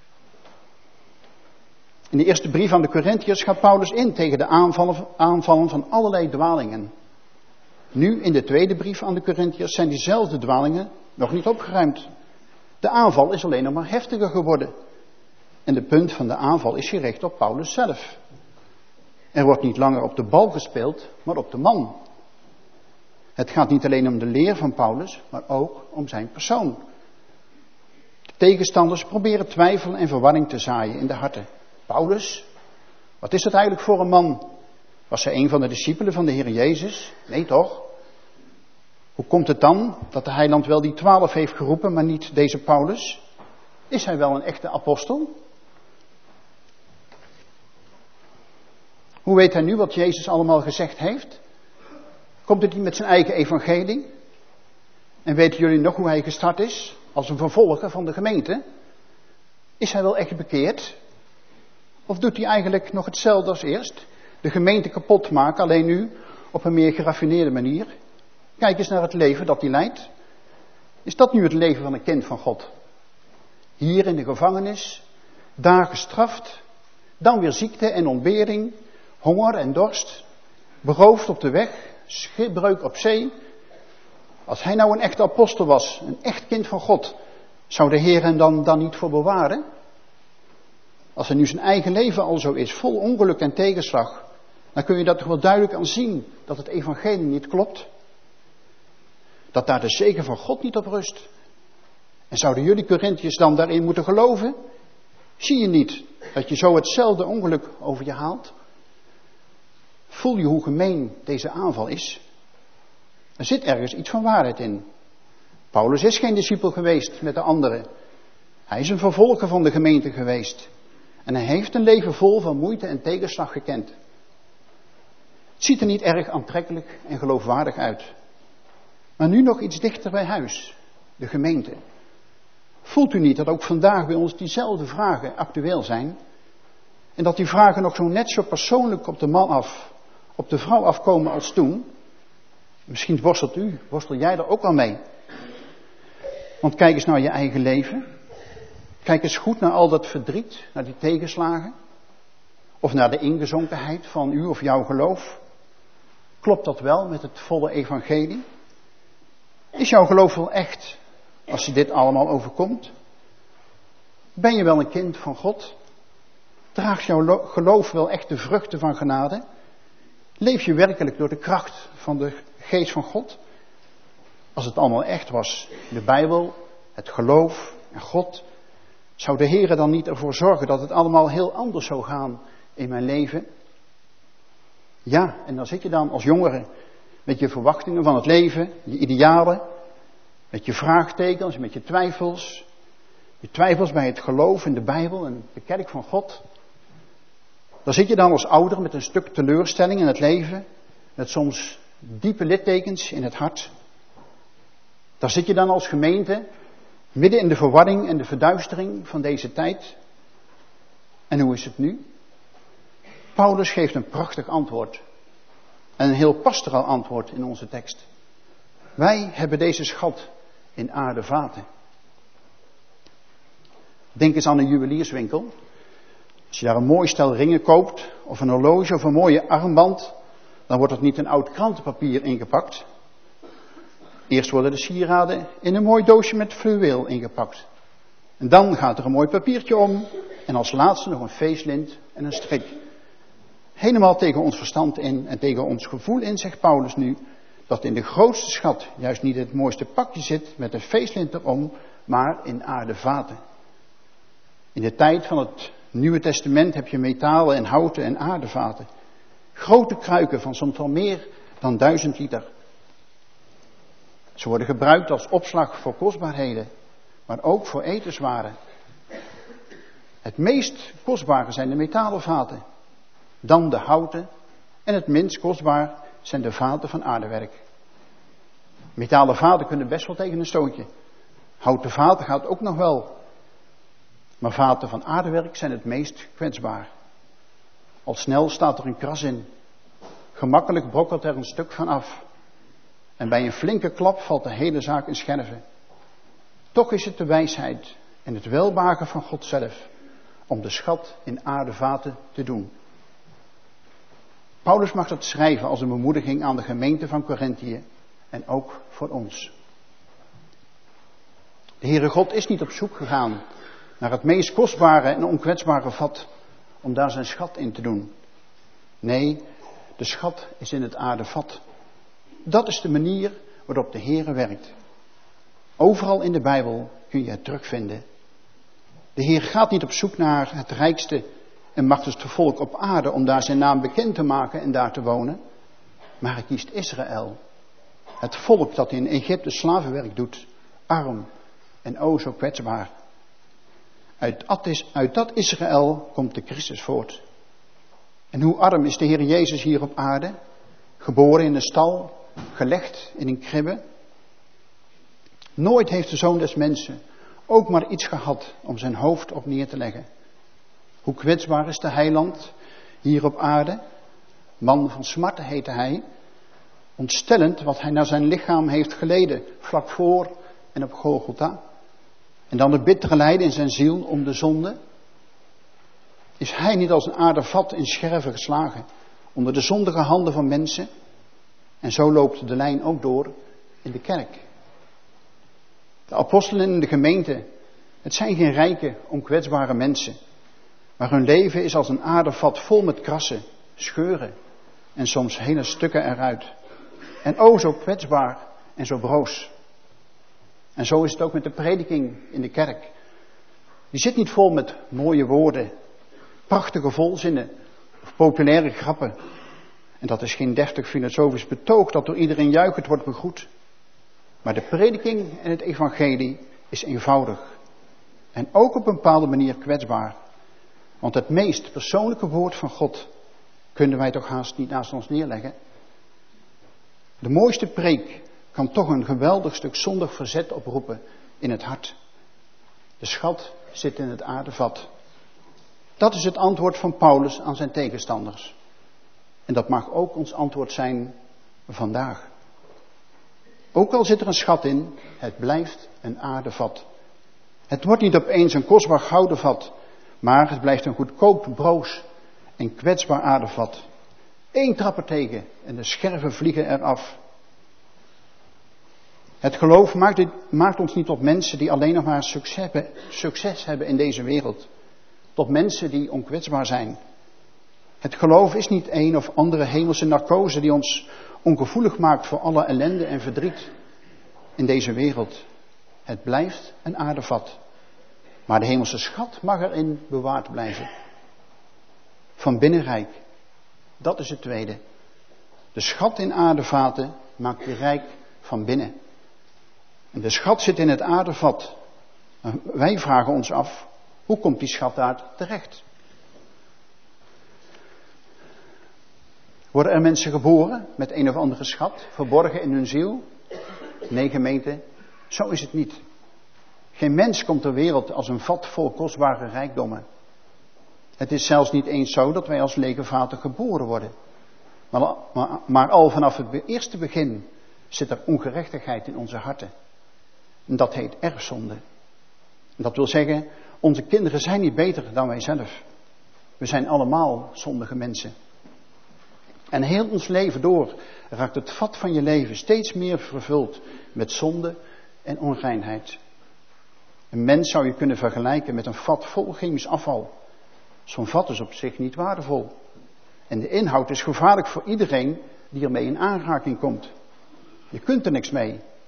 In de eerste brief aan de Korintiërs gaat Paulus in tegen de aanvallen van allerlei dwalingen. Nu in de tweede brief aan de Korintiërs zijn diezelfde dwalingen nog niet opgeruimd. De aanval is alleen nog maar heftiger geworden. En de punt van de aanval is gericht op Paulus zelf. Er wordt niet langer op de bal gespeeld, maar op de man. Het gaat niet alleen om de leer van Paulus, maar ook om zijn persoon. De tegenstanders proberen twijfel en verwarring te zaaien in de harten. Paulus, wat is dat eigenlijk voor een man? Was hij een van de discipelen van de Heer Jezus? Nee toch? Hoe komt het dan dat de heiland wel die 12 heeft geroepen, maar niet deze Paulus? Is hij wel een echte apostel? Hoe weet hij nu wat Jezus allemaal gezegd heeft? Komt het niet met zijn eigen evangelie? En weten jullie nog hoe hij gestart is? Als een vervolger van de gemeente? Is hij wel echt bekeerd? Of doet hij eigenlijk nog hetzelfde als eerst? De gemeente kapot maken, alleen nu op een meer geraffineerde manier. Kijk eens naar het leven dat hij leidt. Is dat nu het leven van een kind van God? Hier in de gevangenis, daar gestraft, dan weer ziekte en ontbering, honger en dorst, beroofd op de weg, schipbreuk op zee. Als hij nou een echte apostel was, een echt kind van God, zou de Heer hem dan niet voor bewaren? Als hij nu zijn eigen leven al zo is, vol ongeluk en tegenslag, dan kun je dat toch wel duidelijk aan zien dat het evangelie niet klopt. Dat daar de zegen van God niet op rust. En zouden jullie Korintiërs dan daarin moeten geloven? Zie je niet dat je zo hetzelfde ongeluk over je haalt? Voel je hoe gemeen deze aanval is? Er zit ergens iets van waarheid in. Paulus is geen discipel geweest met de anderen. Hij is een vervolger van de gemeente geweest. En hij heeft een leven vol van moeite en tegenslag gekend. Het ziet er niet erg aantrekkelijk en geloofwaardig uit. Maar nu nog iets dichter bij huis, de gemeente. Voelt u niet dat ook vandaag bij ons diezelfde vragen actueel zijn? En dat die vragen nog zo net zo persoonlijk op de man af, op de vrouw afkomen als toen? Misschien worstel jij er ook al mee. Want kijk eens naar je eigen leven. Kijk eens goed naar al dat verdriet, naar die tegenslagen. Of naar de ingezonkenheid van u of jouw geloof. Klopt dat wel met het volle evangelie? Is jouw geloof wel echt als je dit allemaal overkomt? Ben je wel een kind van God? Draagt jouw geloof wel echt de vruchten van genade? Leef je werkelijk door de kracht van de geest van God? Als het allemaal echt was, de Bijbel, het geloof en God, zou de Heer dan niet ervoor zorgen dat het allemaal heel anders zou gaan in mijn leven? Ja, en dan zit je dan als jongere met je verwachtingen van het leven, je idealen, met je vraagtekens, met je twijfels. Je twijfels bij het geloof in de Bijbel en de kerk van God. Dan zit je dan als ouder met een stuk teleurstelling in het leven, met soms diepe littekens in het hart. Daar zit je dan als gemeente, midden in de verwarring en de verduistering van deze tijd. En hoe is het nu? Paulus geeft een prachtig antwoord. En een heel pastoraal antwoord in onze tekst. Wij hebben deze schat in aardevaten. Denk eens aan een juwelierswinkel. Als je daar een mooi stel ringen koopt, of een horloge of een mooie armband, dan wordt het niet in oud krantenpapier ingepakt. Eerst worden de sieraden in een mooi doosje met fluweel ingepakt. En dan gaat er een mooi papiertje om en als laatste nog een feestlint en een strik. Helemaal tegen ons verstand in en tegen ons gevoel in, zegt Paulus nu, dat in de grootste schat juist niet het mooiste pakje zit met een feestlint erom, maar in aardevaten. In de tijd van het Nieuwe Testament heb je metalen en houten en aardevaten. Grote kruiken van soms wel meer dan 1000 liter. Ze worden gebruikt als opslag voor kostbaarheden, maar ook voor etenswaren. Het meest kostbare zijn de metalen vaten, dan de houten en het minst kostbaar zijn de vaten van aardewerk. Metalen vaten kunnen best wel tegen een stootje. Houten vaten gaat ook nog wel. Maar vaten van aardewerk zijn het meest kwetsbaar. Al snel staat er een kras in. Gemakkelijk brokkelt er een stuk van af. En bij een flinke klap valt de hele zaak in scherven. Toch is het de wijsheid en het welbehagen van God zelf om de schat in aardevaten te doen. Paulus mag dat schrijven als een bemoediging aan de gemeente van Korinthië en ook voor ons. De Heere God is niet op zoek gegaan naar het meest kostbare en onkwetsbare vat om daar zijn schat in te doen. Nee, de schat is in het aardevat. Dat is de manier waarop de Heere werkt. Overal in de Bijbel kun je het terugvinden. De Heer gaat niet op zoek naar het rijkste en machtigste volk op aarde om daar zijn naam bekend te maken en daar te wonen. Maar hij kiest Israël. Het volk dat in Egypte slavenwerk doet. Arm en o zo kwetsbaar. Uit dat Israël komt de Christus voort. En hoe arm is de Heer Jezus hier op aarde? Geboren in een stal, gelegd in een kribbe. Nooit heeft de Zoon des Mensen ook maar iets gehad om zijn hoofd op neer te leggen. Hoe kwetsbaar is de heiland hier op aarde? Man van smarten heette hij. Ontstellend wat hij naar zijn lichaam heeft geleden, vlak voor en op Golgotha. En dan de bittere lijden in zijn ziel om de zonde. Is hij niet als een aardevat in scherven geslagen onder de zondige handen van mensen? En zo loopt de lijn ook door in de kerk. De apostelen in de gemeente, het zijn geen rijke, onkwetsbare mensen. Maar hun leven is als een aardevat vol met krassen, scheuren en soms hele stukken eruit. En o zo kwetsbaar en zo broos. En zo is het ook met de prediking in de kerk. Die zit niet vol met mooie woorden, prachtige volzinnen of populaire grappen. En dat is geen deftig filosofisch betoog dat door iedereen juichend wordt begroet. Maar de prediking en het evangelie is eenvoudig. En ook op een bepaalde manier kwetsbaar. Want het meest persoonlijke woord van God kunnen wij toch haast niet naast ons neerleggen. De mooiste preek kan toch een geweldig stuk zondig verzet oproepen in het hart. De schat zit in het aardevat. Dat is het antwoord van Paulus aan zijn tegenstanders. En dat mag ook ons antwoord zijn vandaag. Ook al zit er een schat in, het blijft een aardevat. Het wordt niet opeens een kostbaar gouden vat, maar het blijft een goedkoop, broos en kwetsbaar aardevat. 1 trap er tegen en de scherven vliegen eraf. Het geloof maakt ons niet tot mensen die alleen nog maar succes hebben in deze wereld. Tot mensen die onkwetsbaar zijn. Het geloof is niet een of andere hemelse narcose die ons ongevoelig maakt voor alle ellende en verdriet in deze wereld. Het blijft een aardevat. Maar de hemelse schat mag erin bewaard blijven. Van binnenrijk. Dat is het tweede. De schat in aardevaten maakt je rijk van binnen. En de schat zit in het aardevat. Wij vragen ons af, hoe komt die schat daar terecht? Worden er mensen geboren met een of andere schat, verborgen in hun ziel? Nee, gemeente, zo is het niet. Geen mens komt ter wereld als een vat vol kostbare rijkdommen. Het is zelfs niet eens zo dat wij als lege vaten geboren worden. Maar al vanaf het eerste begin zit er ongerechtigheid in onze harten. En dat heet erfzonde. En dat wil zeggen, onze kinderen zijn niet beter dan wij zelf. We zijn allemaal zondige mensen. En heel ons leven door raakt het vat van je leven steeds meer vervuld met zonde en onreinheid. Een mens zou je kunnen vergelijken met een vat vol chemisch afval. Zo'n vat is op zich niet waardevol. En de inhoud is gevaarlijk voor iedereen die ermee in aanraking komt. Je kunt er niks mee.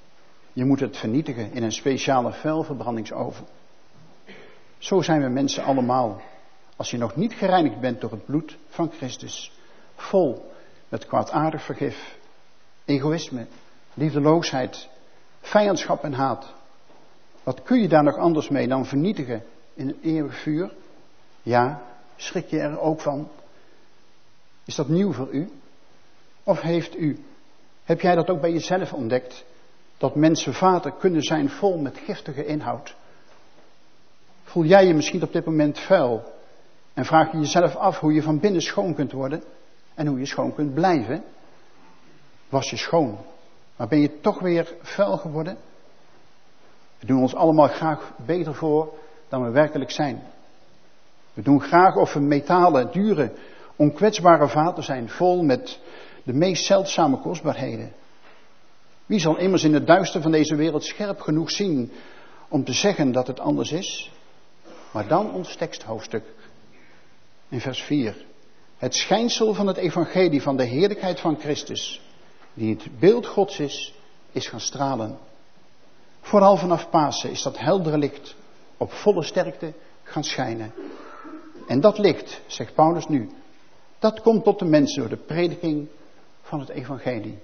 Je moet het vernietigen in een speciale vuilverbrandingsoven. Zo zijn we mensen allemaal. Als je nog niet gereinigd bent door het bloed van Christus. Vol met kwaadaardig vergif, egoïsme, liefdeloosheid, vijandschap en haat. Wat kun je daar nog anders mee dan vernietigen in een eeuwig vuur? Ja, schrik je er ook van? Is dat nieuw voor u? Of heb jij dat ook bij jezelf ontdekt? Dat mensen vaten kunnen zijn vol met giftige inhoud. Voel jij je misschien op dit moment vuil? En vraag je jezelf af hoe je van binnen schoon kunt worden? En hoe je schoon kunt blijven? Was je schoon? Maar ben je toch weer vuil geworden? We doen ons allemaal graag beter voor dan we werkelijk zijn. We doen graag of we metalen, dure, onkwetsbare vaten zijn, vol met de meest zeldzame kostbaarheden. Wie zal immers in het duister van deze wereld scherp genoeg zien om te zeggen dat het anders is? Maar dan ons teksthoofdstuk in vers 4. Het schijnsel van het evangelie van de heerlijkheid van Christus, die het beeld Gods is gaan stralen. Vooral vanaf Pasen is dat heldere licht op volle sterkte gaan schijnen. En dat licht, zegt Paulus nu, dat komt tot de mensen door de prediking van het evangelie.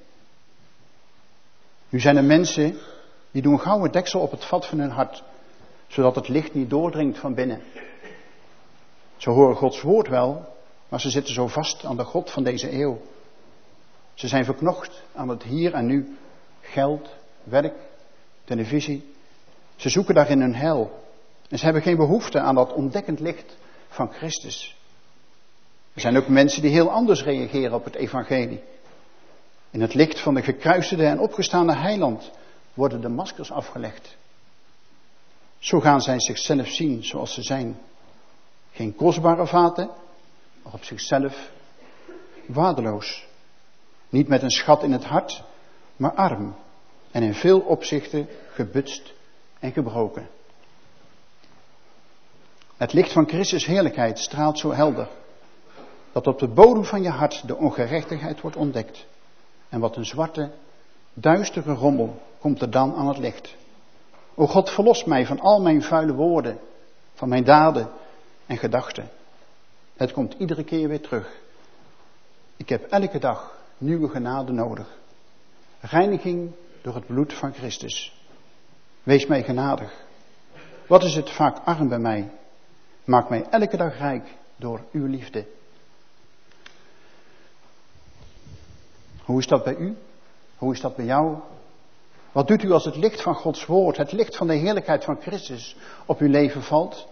Nu zijn er mensen die doen gauw het deksel op het vat van hun hart, zodat het licht niet doordringt van binnen. Ze horen Gods woord wel, maar ze zitten zo vast aan de God van deze eeuw. Ze zijn verknocht aan het hier en nu, geld, werk, televisie. Ze zoeken daarin hun heil. En ze hebben geen behoefte aan dat ontdekkend licht van Christus. Er zijn ook mensen die heel anders reageren op het evangelie. In het licht van de gekruisigde en opgestaande heiland worden de maskers afgelegd. Zo gaan zij zichzelf zien zoals ze zijn. Geen kostbare vaten, maar op zichzelf waardeloos. Niet met een schat in het hart, maar arm en in veel opzichten gebutst en gebroken. Het licht van Christus' heerlijkheid straalt zo helder, dat op de bodem van je hart de ongerechtigheid wordt ontdekt. En wat een zwarte, duistere rommel komt er dan aan het licht. O God, verlos mij van al mijn vuile woorden, van mijn daden en gedachten. Het komt iedere keer weer terug. Ik heb elke dag nieuwe genade nodig. Reiniging door het bloed van Christus. Wees mij genadig. Wat is het vaak arm bij mij? Maak mij elke dag rijk door uw liefde. Hoe is dat bij u? Hoe is dat bij jou? Wat doet u als het licht van Gods woord, het licht van de heerlijkheid van Christus op uw leven valt?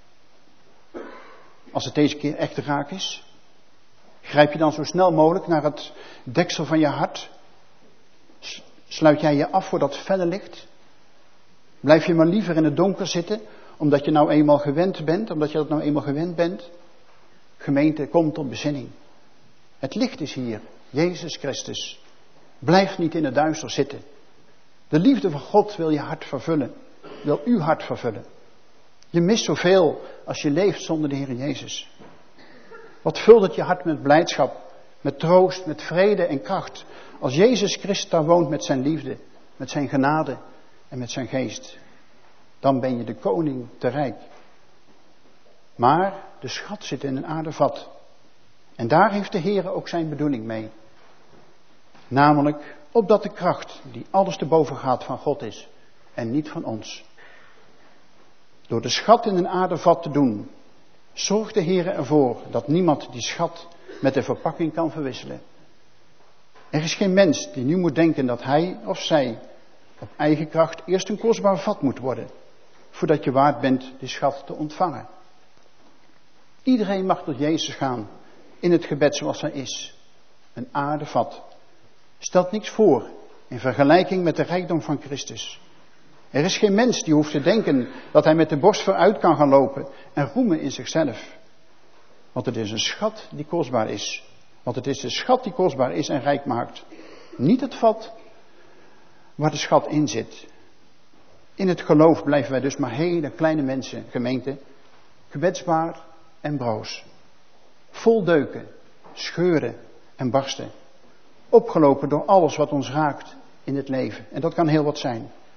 Als het deze keer echt raak is? Grijp je dan zo snel mogelijk naar het deksel van je hart? Sluit jij je af voor dat felle licht? Blijf je maar liever in het donker zitten, omdat je nou eenmaal gewend bent, omdat je dat nou eenmaal gewend bent? Gemeente, kom tot bezinning. Het licht is hier, Jezus Christus. Blijf niet in het duister zitten. De liefde van God wil je hart vervullen, wil uw hart vervullen. Je mist zoveel als je leeft zonder de Heer Jezus. Wat vult het je hart met blijdschap, met troost, met vrede en kracht, als Jezus Christus daar woont met zijn liefde, met zijn genade en met zijn geest. Dan ben je de koning te rijk. Maar de schat zit in een aarden vat. En daar heeft de Heer ook zijn bedoeling mee. Namelijk opdat de kracht die alles te boven gaat van God is en niet van ons. Door de schat in een aarden vat te doen, zorgt de Heer ervoor dat niemand die schat met de verpakking kan verwisselen. Er is geen mens die nu moet denken dat hij of zij op eigen kracht eerst een kostbaar vat moet worden, voordat je waard bent die schat te ontvangen. Iedereen mag tot Jezus gaan in het gebed zoals hij is. Een aarden vat. Stelt niks voor in vergelijking met de rijkdom van Christus. Er is geen mens die hoeft te denken dat hij met de borst vooruit kan gaan lopen en roemen in zichzelf. Want het is een schat die kostbaar is. Want het is de schat die kostbaar is en rijk maakt. Niet het vat waar de schat in zit. In het geloof blijven wij dus maar hele kleine mensen, gemeente. Kwetsbaar en broos. Vol deuken, scheuren en barsten. Opgelopen door alles wat ons raakt in het leven. En dat kan heel wat zijn.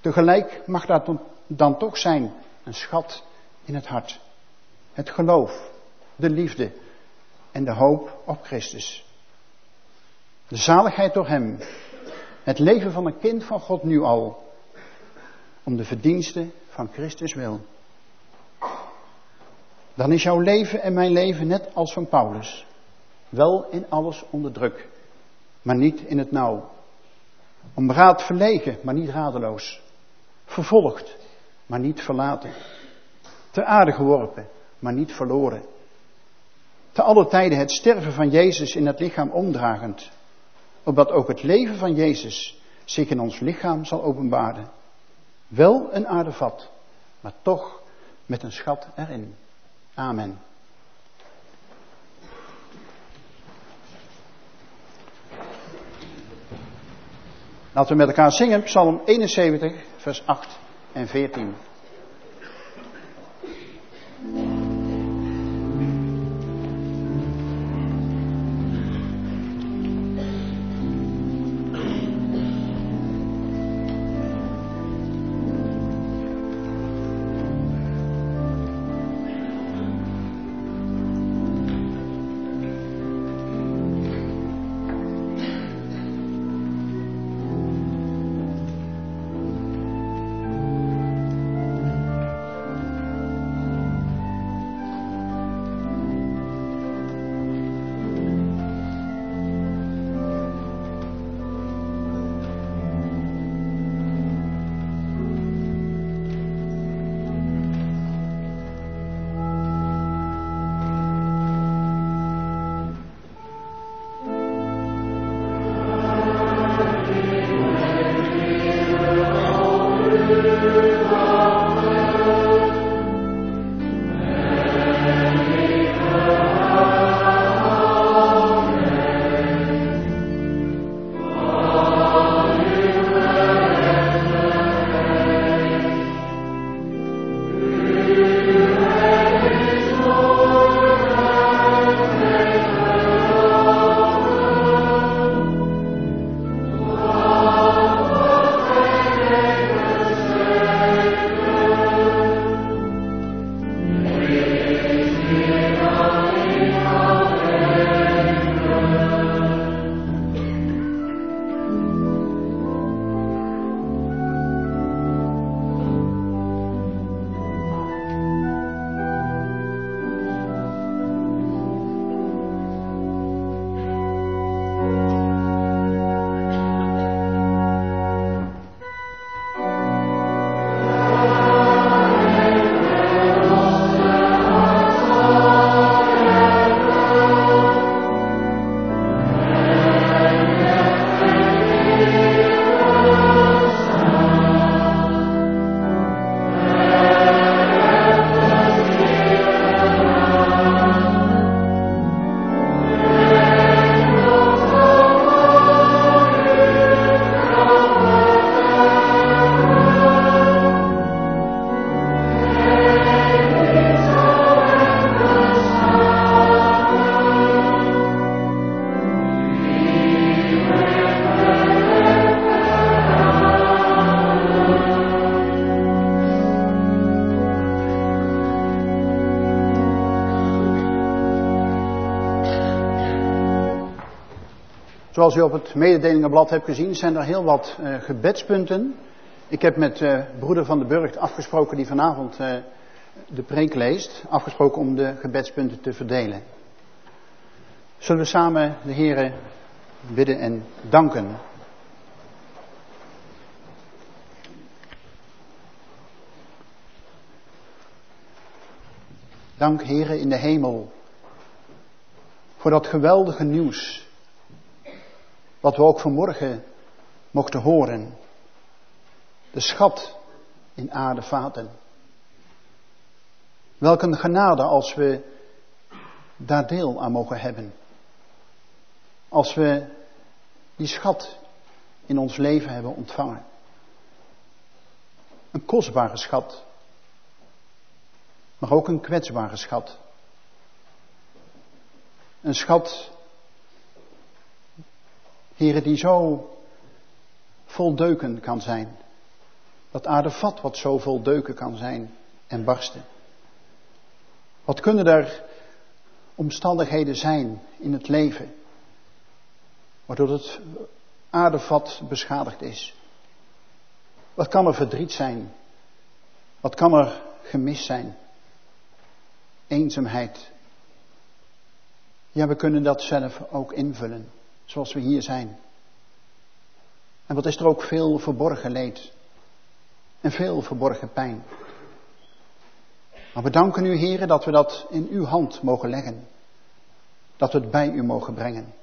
Tegelijk mag dat dan toch zijn een schat in het hart. Het geloof, de liefde en de hoop op Christus. De zaligheid door hem. Het leven van een kind van God nu al. Om de verdiensten van Christus wil. Dan is jouw leven en mijn leven net als van Paulus. Wel in alles onder druk, maar niet in het nauw. Om raad verlegen, maar niet radeloos. Vervolgd, maar niet verlaten. Ter aarde geworpen, maar niet verloren. Te alle tijden het sterven van Jezus in het lichaam omdragend. Opdat ook het leven van Jezus zich in ons lichaam zal openbaren. Wel een aardevat, maar toch met een schat erin. Amen. Laten we met elkaar zingen, Psalm 71, vers 8 en 14. Zoals u op het mededelingenblad hebt gezien, zijn er heel wat gebedspunten. Ik heb met broeder Van den Burgt afgesproken die vanavond de preek leest. Afgesproken om de gebedspunten te verdelen. Zullen we samen de Heere bidden en danken. Dank Heere in de hemel voor dat geweldige nieuws. Wat we ook vanmorgen mochten horen. De schat in aardevaten. Welk een genade als we daar deel aan mogen hebben. Als we die schat in ons leven hebben ontvangen. Een kostbare schat. Maar ook een kwetsbare schat. Een schat, Heere, die zo vol deuken kan zijn. Dat aardevat wat zoveel deuken kan zijn en barsten. Wat kunnen er omstandigheden zijn in het leven, waardoor het aardevat beschadigd is? Wat kan er verdriet zijn? Wat kan er gemis zijn? Eenzaamheid. Ja, we kunnen dat zelf ook invullen, zoals we hier zijn. En wat is er ook veel verborgen leed en veel verborgen pijn. Maar we danken u, Heere, dat we dat in uw hand mogen leggen. Dat we het bij u mogen brengen.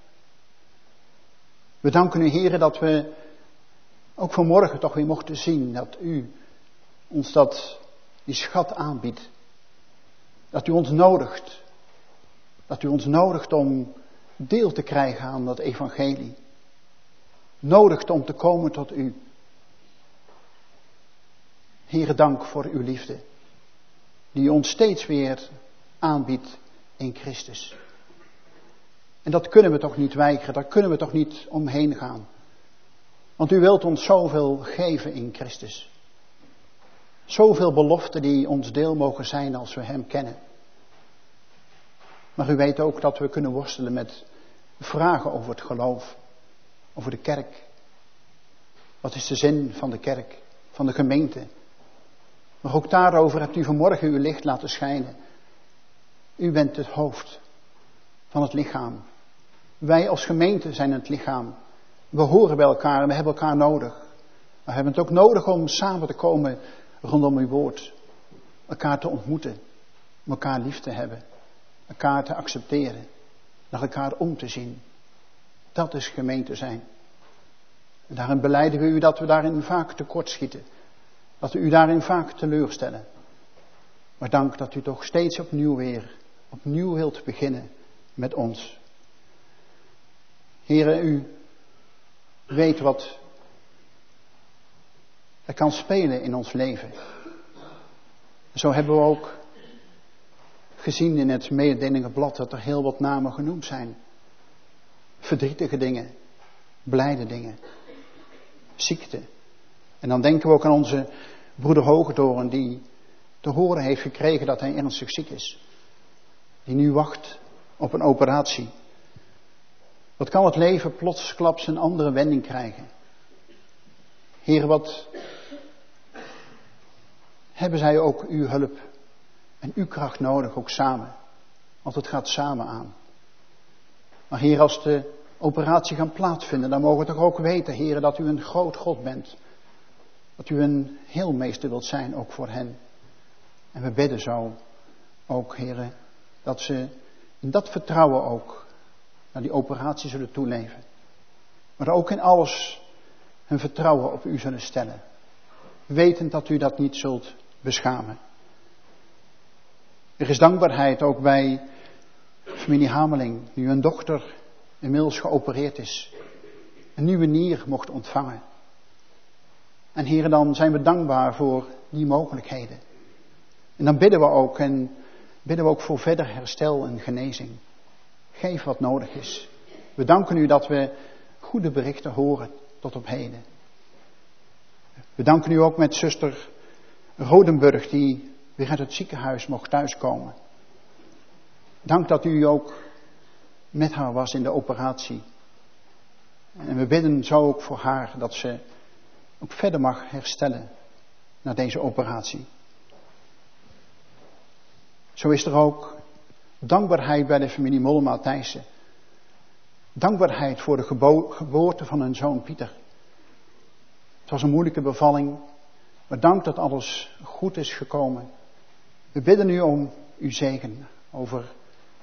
We danken u, Heere, dat we ook vanmorgen toch weer mochten zien dat u ons die schat aanbiedt. Dat u ons nodigt. Dat u ons nodigt om deel te krijgen aan dat evangelie. Nodigt om te komen tot u. Heere, dank voor uw liefde. Die u ons steeds weer aanbiedt in Christus. En dat kunnen we toch niet weigeren. Daar kunnen we toch niet omheen gaan. Want u wilt ons zoveel geven in Christus. Zoveel beloften die ons deel mogen zijn als we hem kennen. Maar u weet ook dat we kunnen worstelen met vragen over het geloof. Over de kerk. Wat is de zin van de kerk? Van de gemeente? Maar ook daarover hebt u vanmorgen uw licht laten schijnen. U bent het hoofd van het lichaam. Wij als gemeente zijn het lichaam. We horen bij elkaar en we hebben elkaar nodig. We hebben het ook nodig om samen te komen rondom uw woord. Elkaar te ontmoeten. Om elkaar lief te hebben. Elkaar te accepteren. Naar elkaar om te zien. Dat is gemeente zijn. En daarin belijden we u dat we daarin vaak tekortschieten. Dat we u daarin vaak teleurstellen. Maar dank dat u toch steeds opnieuw wilt beginnen met ons. Heere, u weet wat er kan spelen in ons leven. Zo hebben we ook gezien in het mededelingenblad dat er heel wat namen genoemd zijn. Verdrietige dingen, blijde dingen, ziekte. En dan denken we ook aan onze broeder Hogendoorn die te horen heeft gekregen dat hij ernstig ziek is. Die nu wacht op een operatie. Wat kan het leven plotsklaps een andere wending krijgen? Heer, wat hebben zij ook uw hulp en uw kracht nodig, ook samen. Want het gaat samen aan. Maar Heer, als de operatie gaat plaatsvinden, dan mogen we toch ook weten, Heer, dat u een groot God bent. Dat u een heelmeester wilt zijn, ook voor hen. En we bidden zo ook, Heer, dat ze in dat vertrouwen ook naar die operatie zullen toeleven. Maar ook in alles hun vertrouwen op u zullen stellen. Wetend dat u dat niet zult beschamen. Er is dankbaarheid ook bij familie Hameling, nu een dochter inmiddels geopereerd is. Een nieuwe nier mocht ontvangen. En Heer, dan zijn we dankbaar voor die mogelijkheden. En dan bidden we ook voor verder herstel en genezing. Geef wat nodig is. We danken u dat we goede berichten horen tot op heden. We danken u ook met zuster Rodenburg die weer uit het ziekenhuis mocht thuiskomen. Dank dat u ook met haar was in de operatie. En we bidden zo ook voor haar dat ze ook verder mag herstellen na deze operatie. Zo is er ook dankbaarheid bij de familie Mollema Thijssen. Dankbaarheid voor de geboorte van hun zoon Pieter. Het was een moeilijke bevalling, maar dank dat alles goed is gekomen. We bidden u om uw zegen over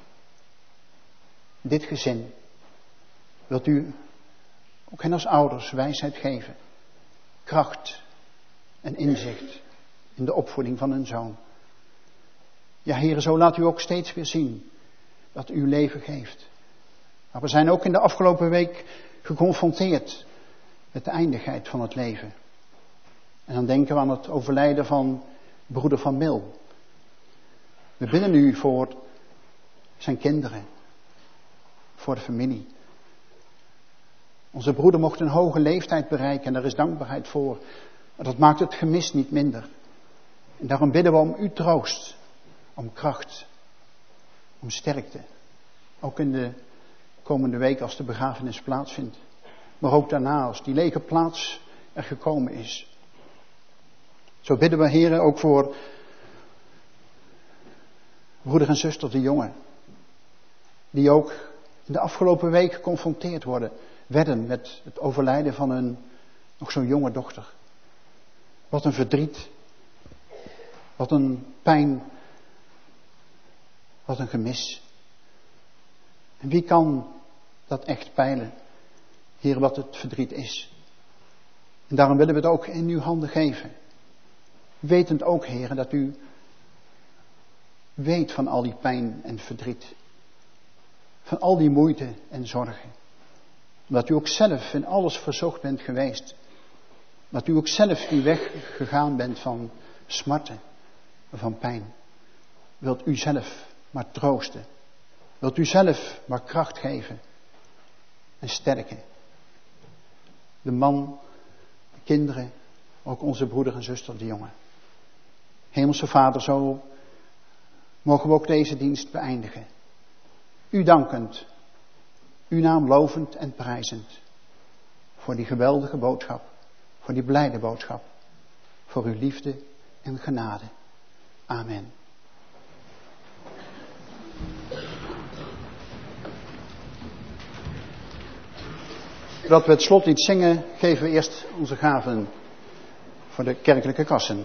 dit gezin. Wilt u ook hen als ouders wijsheid geven, kracht en inzicht in de opvoeding van hun zoon. Ja, Heere, zo laat u ook steeds weer zien dat u leven geeft. Maar we zijn ook in de afgelopen week geconfronteerd met de eindigheid van het leven. En dan denken we aan het overlijden van broeder Van Mil. We bidden u voor zijn kinderen, voor de familie. Onze broeder mocht een hoge leeftijd bereiken en daar is dankbaarheid voor. Maar dat maakt het gemis niet minder. En daarom bidden we om uw troost, om kracht, om sterkte. Ook in de komende week als de begrafenis plaatsvindt. Maar ook daarna als die lege plaats er gekomen is. Zo bidden we, Heere, ook voor broeder en zuster de Jonge. Die ook in de afgelopen week geconfronteerd werden met het overlijden van hun nog zo'n jonge dochter. Wat een verdriet. Wat een pijn. Wat een gemis. En wie kan dat echt peilen? Heer, wat het verdriet is. En daarom willen we het ook in uw handen geven. Wetend ook, Heer, dat u weet van al die pijn en verdriet. Van al die moeite en zorgen. Omdat u ook zelf in alles verzocht bent geweest. Dat u ook zelf die weg gegaan bent van smarten, van pijn. Wilt u zelf maar troosten. Wilt u zelf maar kracht geven en sterken. De man, de kinderen, ook onze broeder en zuster, de jongen. Hemelse Vader, zo mogen we ook deze dienst beëindigen. U dankend, uw naam lovend en prijzend. Voor die geweldige boodschap, voor die blijde boodschap. Voor uw liefde en genade. Amen. Voordat we het slotlied zingen, geven we eerst onze gaven voor de kerkelijke kassen.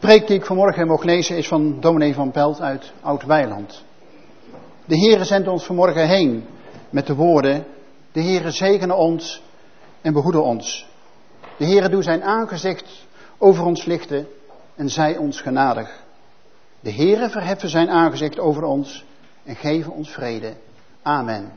preek die ik vanmorgen mocht lezen is van dominee Van Pelt uit Oud-Weiland. De Heere zendt ons vanmorgen heen met de woorden: de Heere zegene ons en behoede ons. De Heere doe zijn aangezicht over ons lichten en zij ons genadig. De Heere verheffen zijn aangezicht over ons en geven ons vrede. Amen.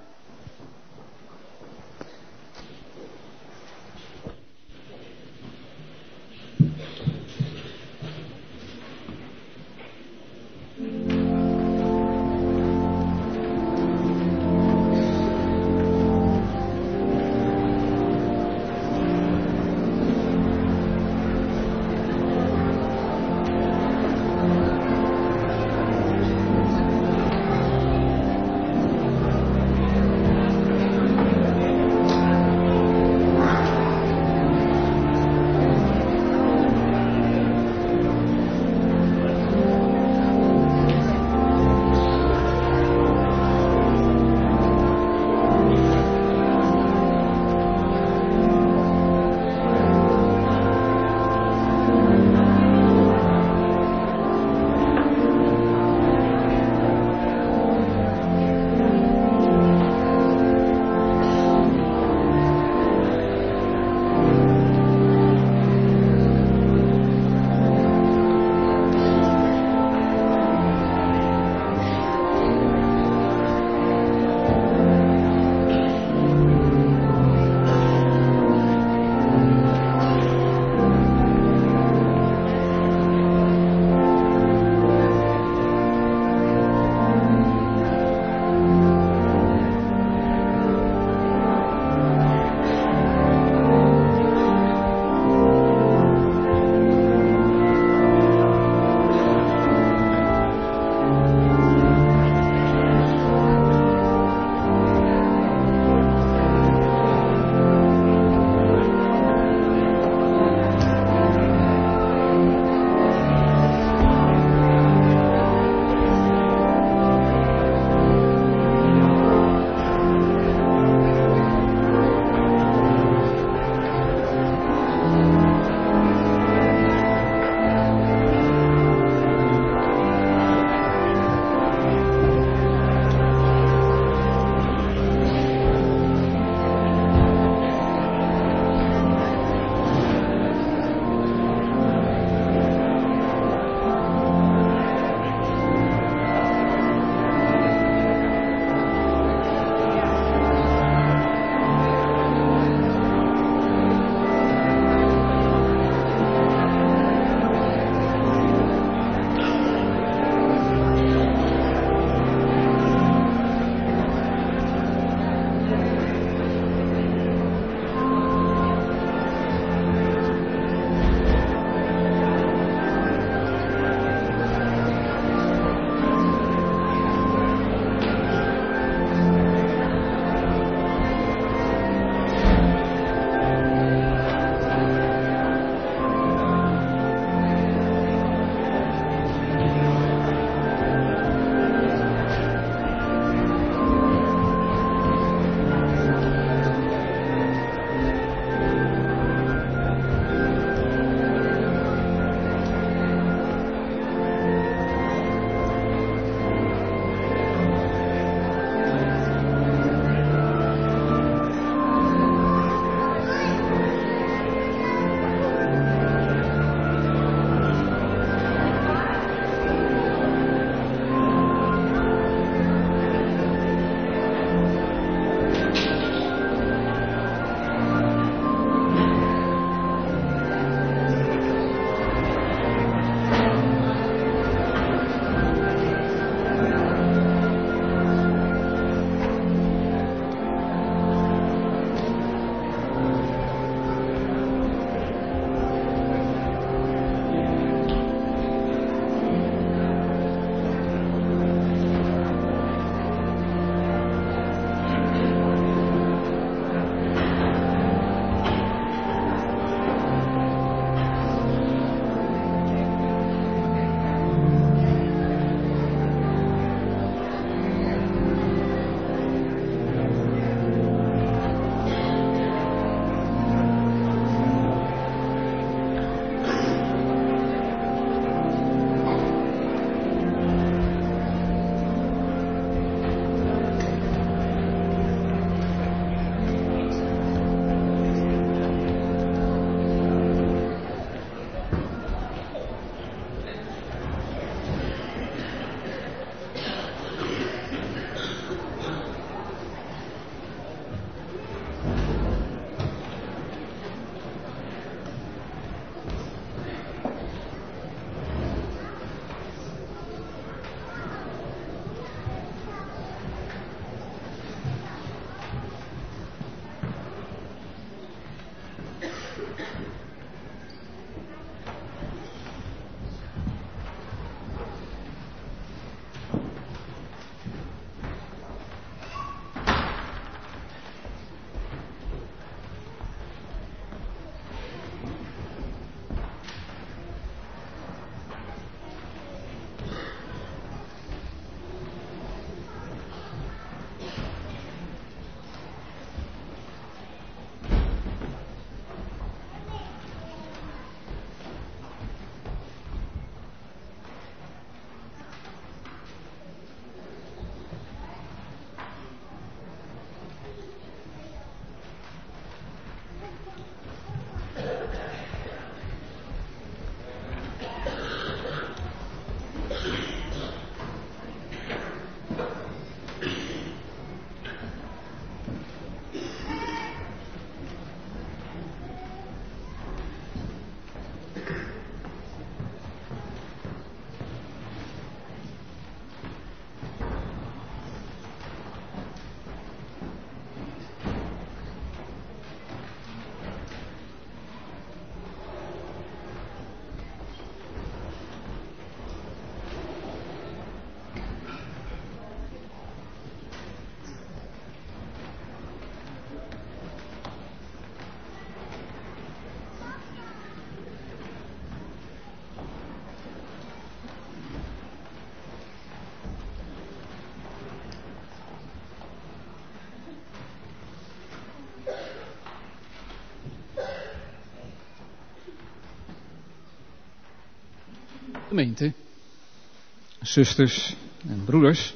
Gemeente, zusters en broeders,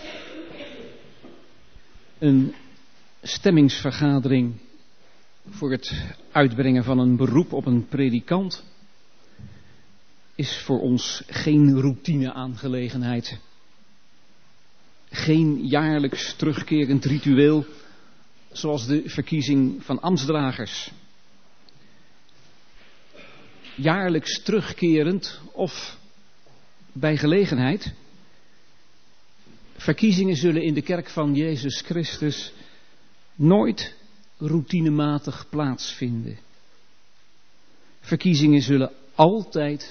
een stemmingsvergadering voor het uitbrengen van een beroep op een predikant is voor ons geen routine-aangelegenheid. Geen jaarlijks terugkerend ritueel zoals de verkiezing van ambtsdragers. Jaarlijks terugkerend of bij gelegenheid. Verkiezingen zullen in de kerk van Jezus Christus nooit routinematig plaatsvinden. Verkiezingen zullen altijd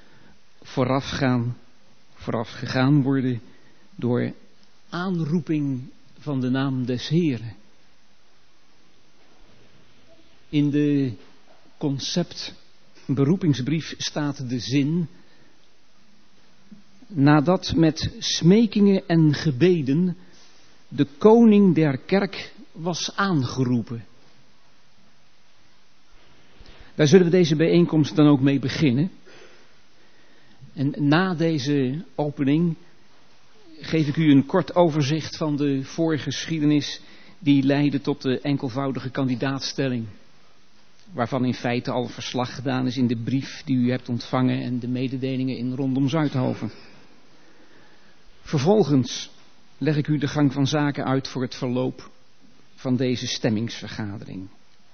voorafgegaan worden door aanroeping van de naam des Heren. In de conceptberoepingsbrief staat de zin: nadat met smekingen en gebeden de koning der kerk was aangeroepen. Daar zullen we deze bijeenkomst dan ook mee beginnen. En na deze opening geef ik u een kort overzicht van de voorgeschiedenis die leidde tot de enkelvoudige kandidaatstelling. Waarvan in feite al verslag gedaan is in de brief die u hebt ontvangen en de mededelingen in rondom Zuidhoven. Vervolgens leg ik u de gang van zaken uit voor het verloop van deze stemmingsvergadering.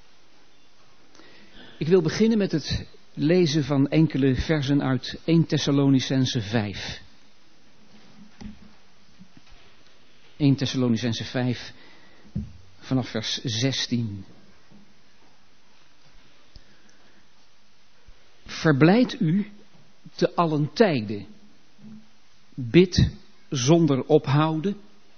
Ik wil beginnen met het lezen van enkele versen uit 1 Thessalonicenzen 5. 1 Thessalonicenzen 5 vanaf vers 16. Verblijd u te allen tijden. Bid zonder ophouden.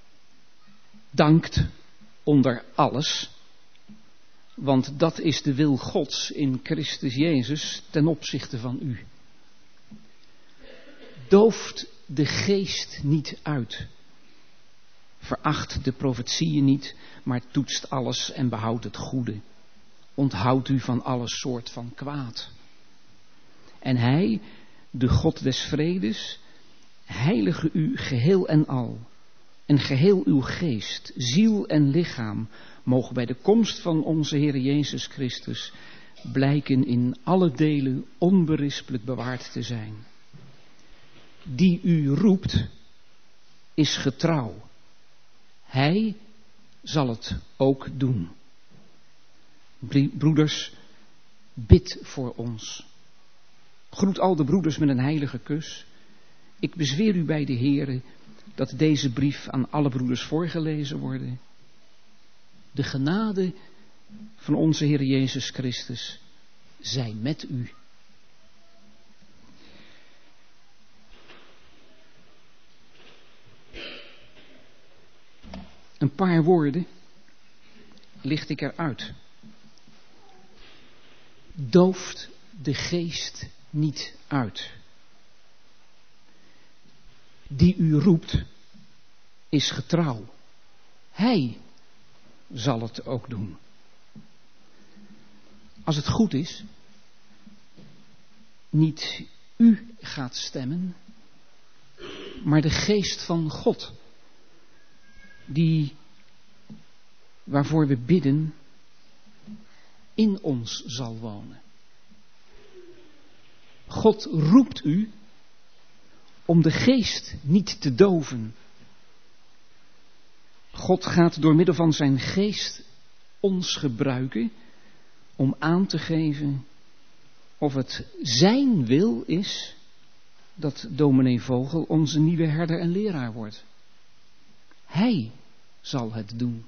Dankt onder alles. Want dat is de wil Gods in Christus Jezus ten opzichte van u. Dooft de geest niet uit. Veracht de profetieën niet, maar toetst alles en behoudt het goede. Onthoudt u van alle soort van kwaad. En hij, de God des vredes, heilige u geheel en al. En geheel uw geest, ziel en lichaam mogen bij de komst van onze Heer Jezus Christus blijken in alle delen onberispelijk bewaard te zijn. Die u roept, is getrouw. Hij zal het ook doen. Broeders, bid voor ons. Groet al de broeders met een heilige kus. Ik bezweer u bij de Heere dat deze brief aan alle broeders voorgelezen wordt. De genade van onze Heer Jezus Christus zij met u. Een paar woorden licht ik eruit. Dooft de geest niet uit. Die u roept, is getrouw. Hij zal het ook doen. Als het goed is, niet u gaat stemmen, maar de geest van God, die, waarvoor we bidden, in ons zal wonen. God roept u om de geest niet te doven. God gaat door middel van zijn geest ons gebruiken om aan te geven of het zijn wil is dat dominee Vogel onze nieuwe herder en leraar wordt. Hij zal het doen.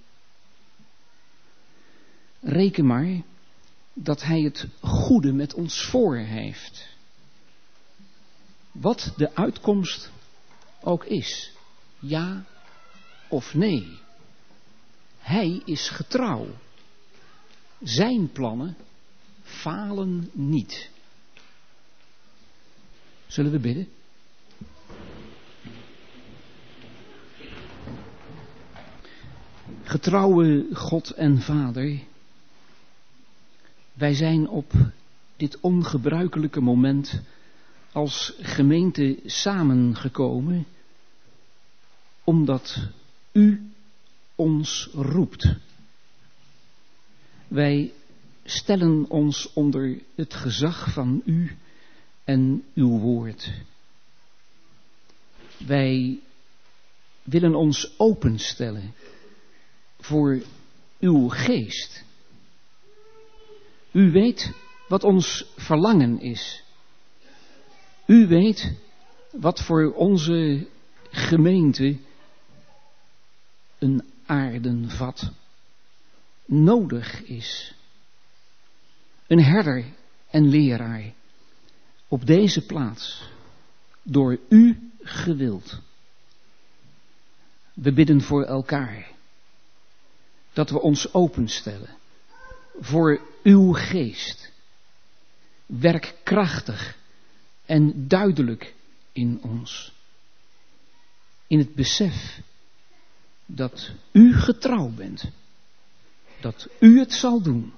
Reken maar dat hij het goede met ons voor heeft. Wat de uitkomst ook is, ja of nee. Hij is getrouw. Zijn plannen falen niet. Zullen we bidden? Getrouwe God en Vader, wij zijn op dit ongebruikelijke moment als gemeente samengekomen omdat u ons roept. Wij stellen ons onder het gezag van u en uw woord. Wij willen ons openstellen voor uw geest. U weet wat ons verlangen is. U weet wat voor onze gemeente een aardenvat nodig is. Een herder en leraar op deze plaats, door u gewild. We bidden voor elkaar, dat we ons openstellen voor uw geest. Werk krachtig en duidelijk in ons. In het besef dat u getrouw bent. Dat u het zal doen.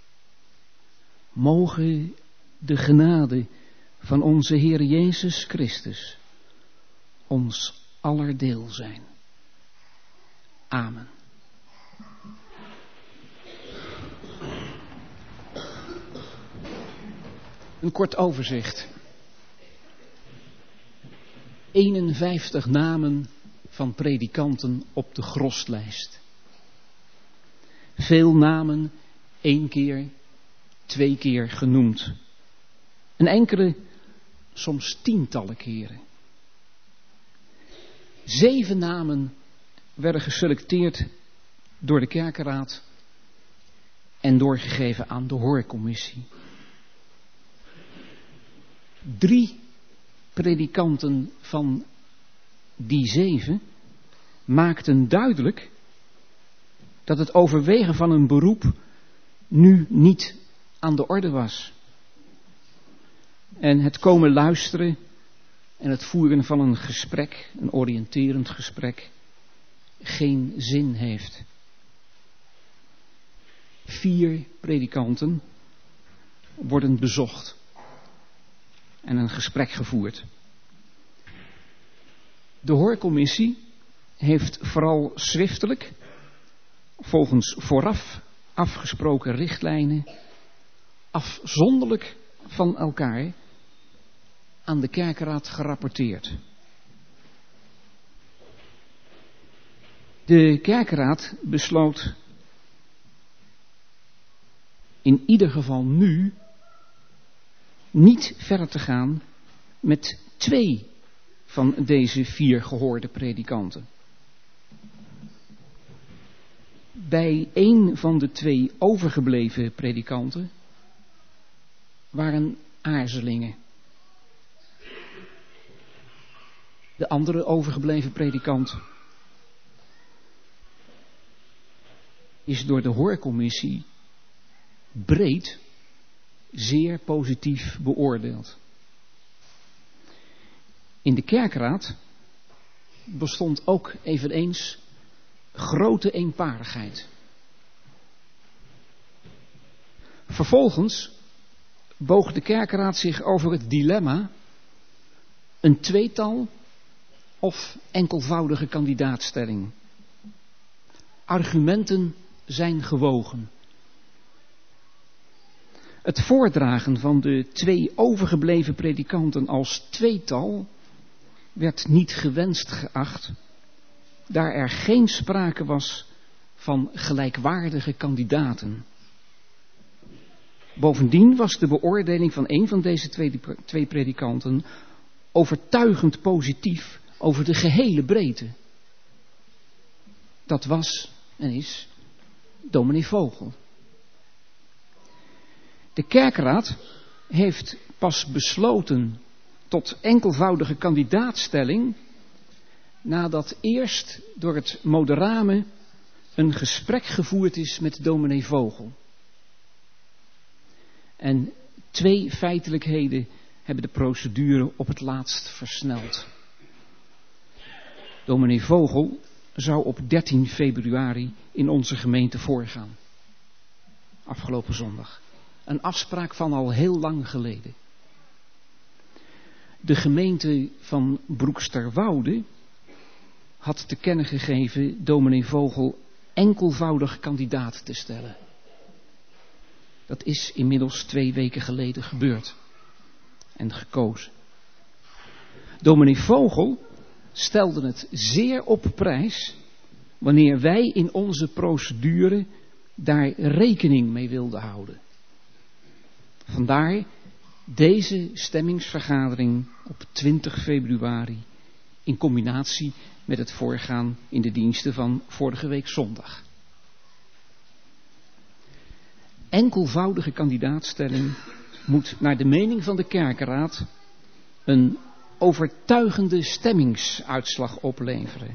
Mogen de genade van onze Heer Jezus Christus ons aller deel zijn. Amen. Een kort overzicht. 51 namen van predikanten op de groslijst. Veel namen 1 keer, 2 keer genoemd. En enkele, soms tientallen keren. 7 namen werden geselecteerd door de kerkenraad en doorgegeven aan de hoorcommissie. 3 predikanten van die 7 maakten duidelijk dat het overwegen van een beroep nu niet aan de orde was. En het komen luisteren en het voeren van een gesprek, een oriënterend gesprek, geen zin heeft. 4 predikanten worden bezocht en een gesprek gevoerd. De hoorcommissie heeft vooral schriftelijk, volgens vooraf afgesproken richtlijnen, afzonderlijk van elkaar aan de kerkenraad gerapporteerd. De kerkenraad besloot in ieder geval nu niet verder te gaan met 2 van deze 4 gehoorde predikanten. Bij 1 van de 2 overgebleven predikanten waren aarzelingen. De andere overgebleven predikant is door de hoorcommissie breed zeer positief beoordeeld. In de kerkenraad bestond ook eveneens grote eenparigheid. Vervolgens boog de kerkenraad zich over het dilemma: een 2-tal of enkelvoudige kandidaatstelling. Argumenten zijn gewogen. Het voordragen van de 2 overgebleven predikanten als 2-tal werd niet gewenst geacht, daar er geen sprake was van gelijkwaardige kandidaten. Bovendien was de beoordeling van 1 van deze 2 predikanten overtuigend positief over de gehele breedte. Dat was en is dominee Vogel. De kerkenraad heeft pas besloten tot enkelvoudige kandidaatstelling nadat eerst door het moderame een gesprek gevoerd is met dominee Vogel. En 2 feitelijkheden hebben de procedure op het laatst versneld. Dominee Vogel zou op 13 februari in onze gemeente voorgaan. Afgelopen zondag. Een afspraak van al heel lang geleden. De gemeente van Broeksterwoude had te kennen gegeven dominee Vogel enkelvoudig kandidaat te stellen. Dat is inmiddels 2 weken geleden gebeurd en gekozen. Dominee Vogel stelde het zeer op prijs wanneer wij in onze procedure daar rekening mee wilden houden. Vandaar deze stemmingsvergadering op 20 februari in combinatie met het voorgaan in de diensten van vorige week zondag. Enkelvoudige kandidaatstelling moet naar de mening van de kerkenraad een overtuigende stemmingsuitslag opleveren.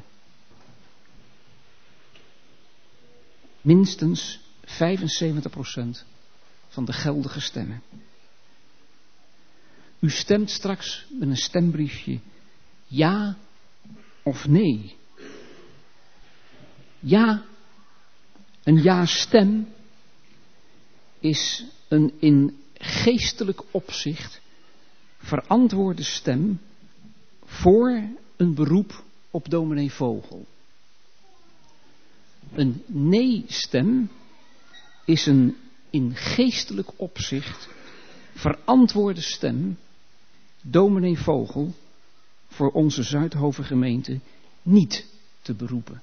Minstens 75% van de geldige stemmen. U stemt straks met een stembriefje ja of nee. Ja, een ja-stem is een in geestelijk opzicht verantwoorde stem voor een beroep op dominee Vogel. Een nee-stem is een in geestelijk opzicht verantwoorde stem dominee Vogel voor onze Zuidhoven gemeente niet te beroepen.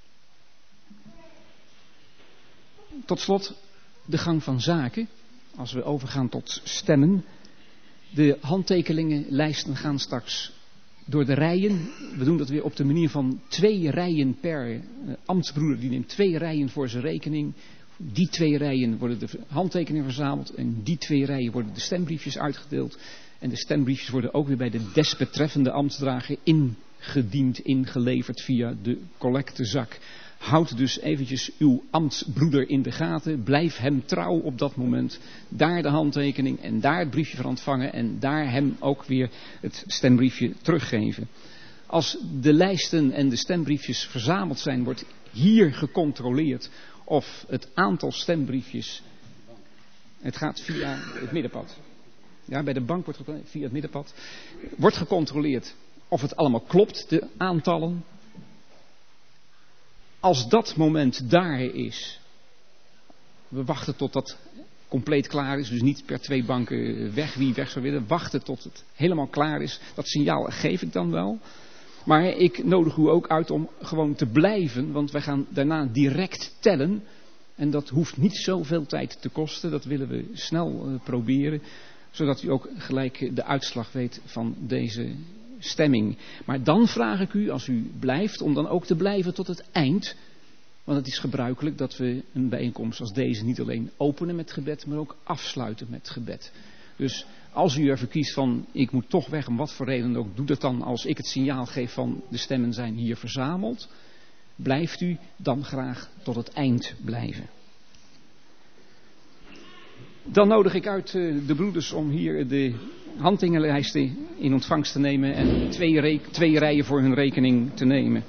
Tot slot de gang van zaken, als we overgaan tot stemmen. De handtekeningenlijsten gaan straks door de rijen. We doen dat weer op de manier van 2 rijen per ambtsbroeder. Die neemt 2 rijen voor zijn rekening. Die 2 rijen worden de handtekeningen verzameld. En die 2 rijen worden de stembriefjes uitgedeeld. En de stembriefjes worden ook weer bij de desbetreffende ambtsdrager ingediend, ingeleverd via de collectezak. Houd dus eventjes uw ambtsbroeder in de gaten. Blijf hem trouw op dat moment. Daar de handtekening en daar het briefje van ontvangen. En daar hem ook weer het stembriefje teruggeven. Als de lijsten en de stembriefjes verzameld zijn, wordt hier gecontroleerd of het aantal stembriefjes. Het gaat via het middenpad. Ja, bij de bank wordt gecontroleerd, via het middenpad. Wordt gecontroleerd of het allemaal klopt, de aantallen. Als dat moment daar is, we wachten tot dat compleet klaar is, dus niet per 2 banken weg, wie weg zou willen, wachten tot het helemaal klaar is. Dat signaal geef ik dan wel. Maar ik nodig u ook uit om gewoon te blijven, want wij gaan daarna direct tellen. En dat hoeft niet zoveel tijd te kosten, dat willen we snel proberen, zodat u ook gelijk de uitslag weet van deze stemming. Maar dan vraag ik u, als u blijft, om dan ook te blijven tot het eind. Want het is gebruikelijk dat we een bijeenkomst als deze niet alleen openen met gebed, maar ook afsluiten met gebed. Dus als u ervoor kiest van, ik moet toch weg, om wat voor reden ook, doe dat dan als ik het signaal geef van, de stemmen zijn hier verzameld. Blijft u dan graag tot het eind blijven. Dan nodig ik uit de broeders om hier de handtekeningenlijsten in ontvangst te nemen en 2 rijen voor hun rekening te nemen.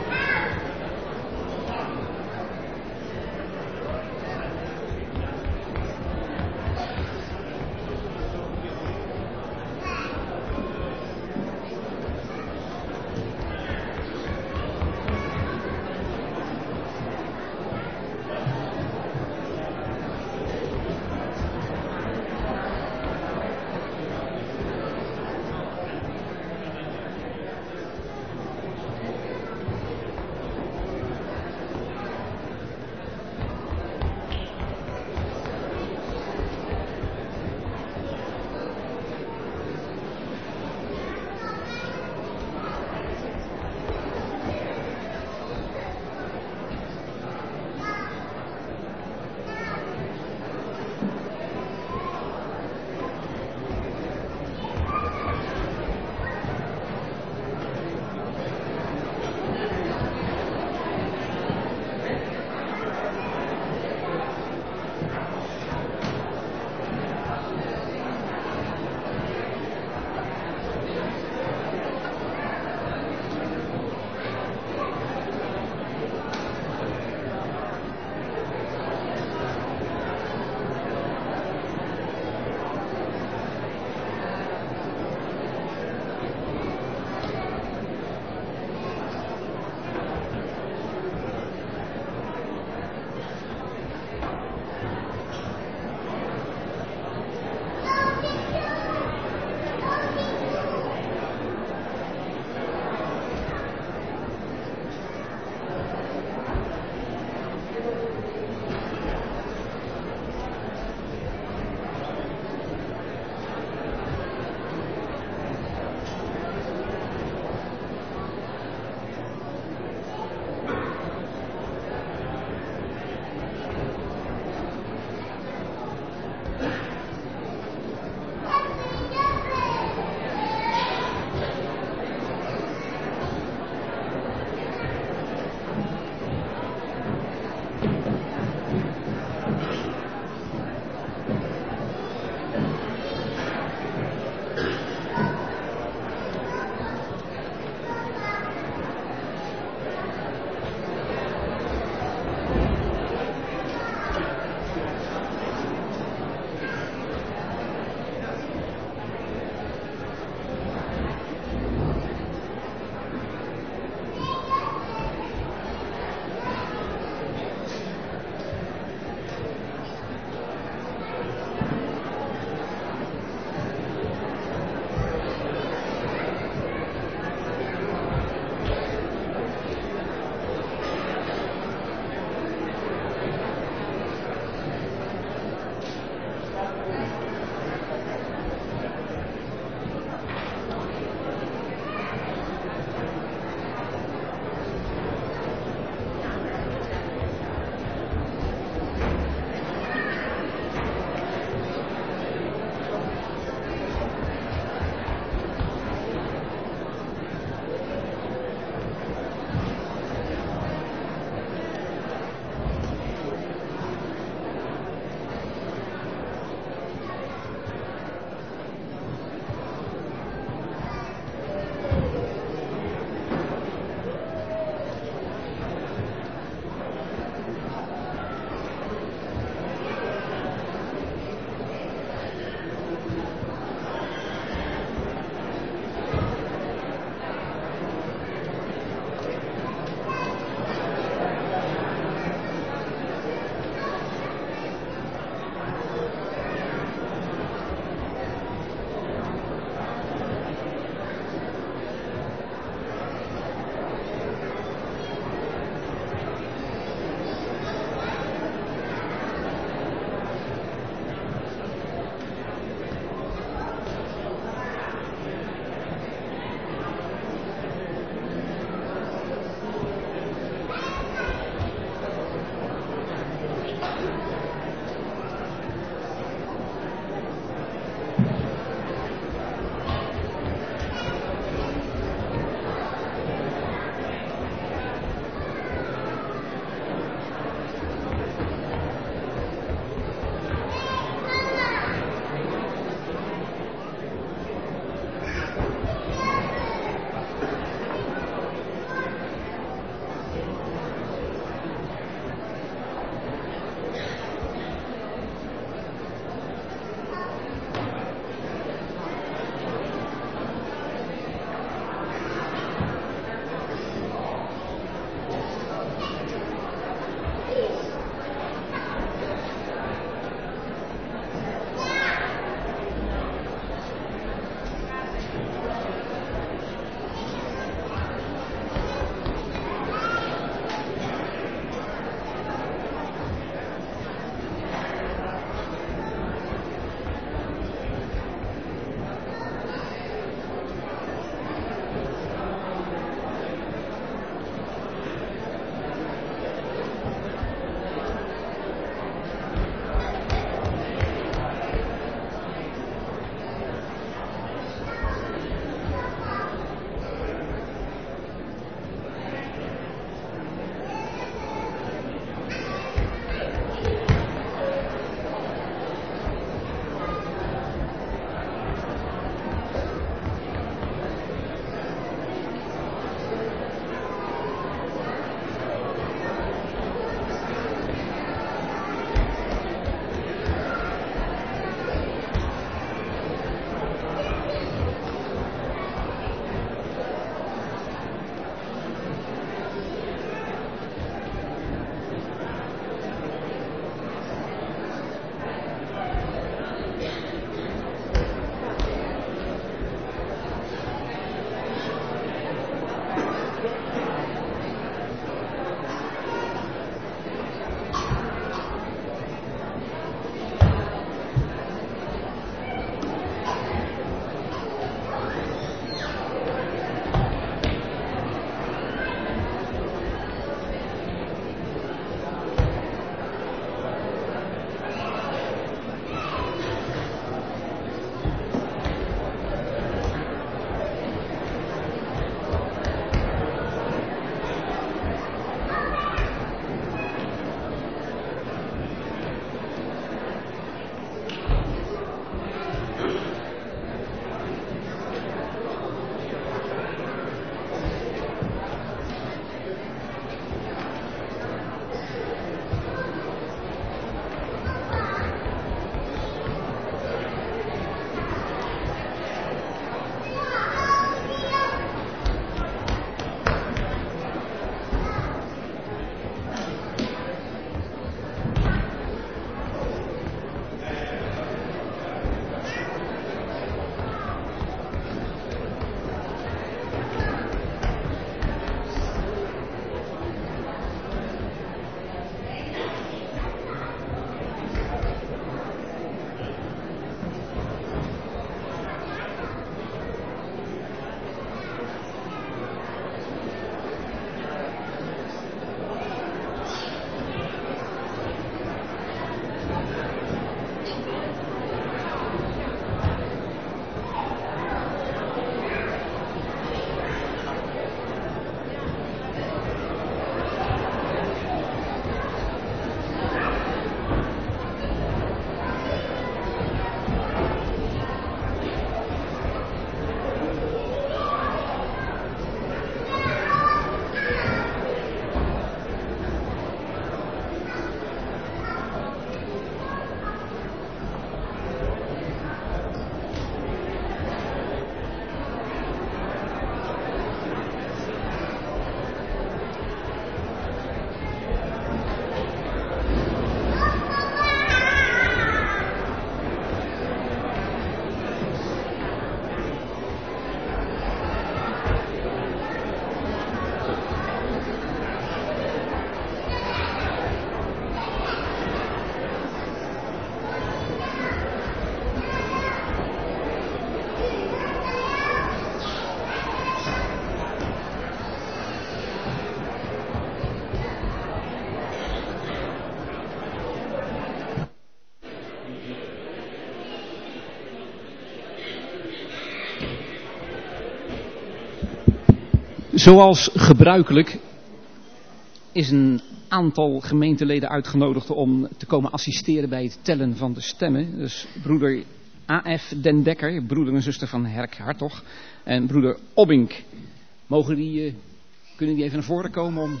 Zoals gebruikelijk is een aantal gemeenteleden uitgenodigd om te komen assisteren bij het tellen van de stemmen. Dus broeder A.F. Den Dekker, broeder en zuster van Herk Hartog, en broeder Obbink. Kunnen die even naar voren komen om...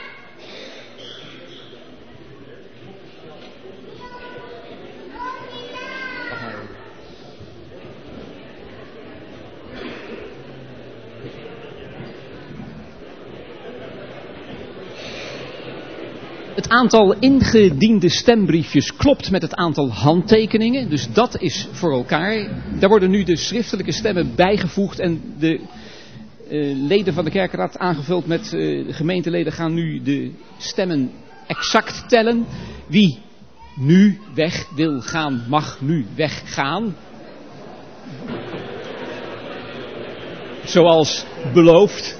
Het aantal ingediende stembriefjes klopt met het aantal handtekeningen. Dus dat is voor elkaar. Daar worden nu de schriftelijke stemmen bijgevoegd. En de leden van de kerkenraad aangevuld met de gemeenteleden gaan nu de stemmen exact tellen. Wie nu weg wil gaan, mag nu weggaan. Zoals beloofd.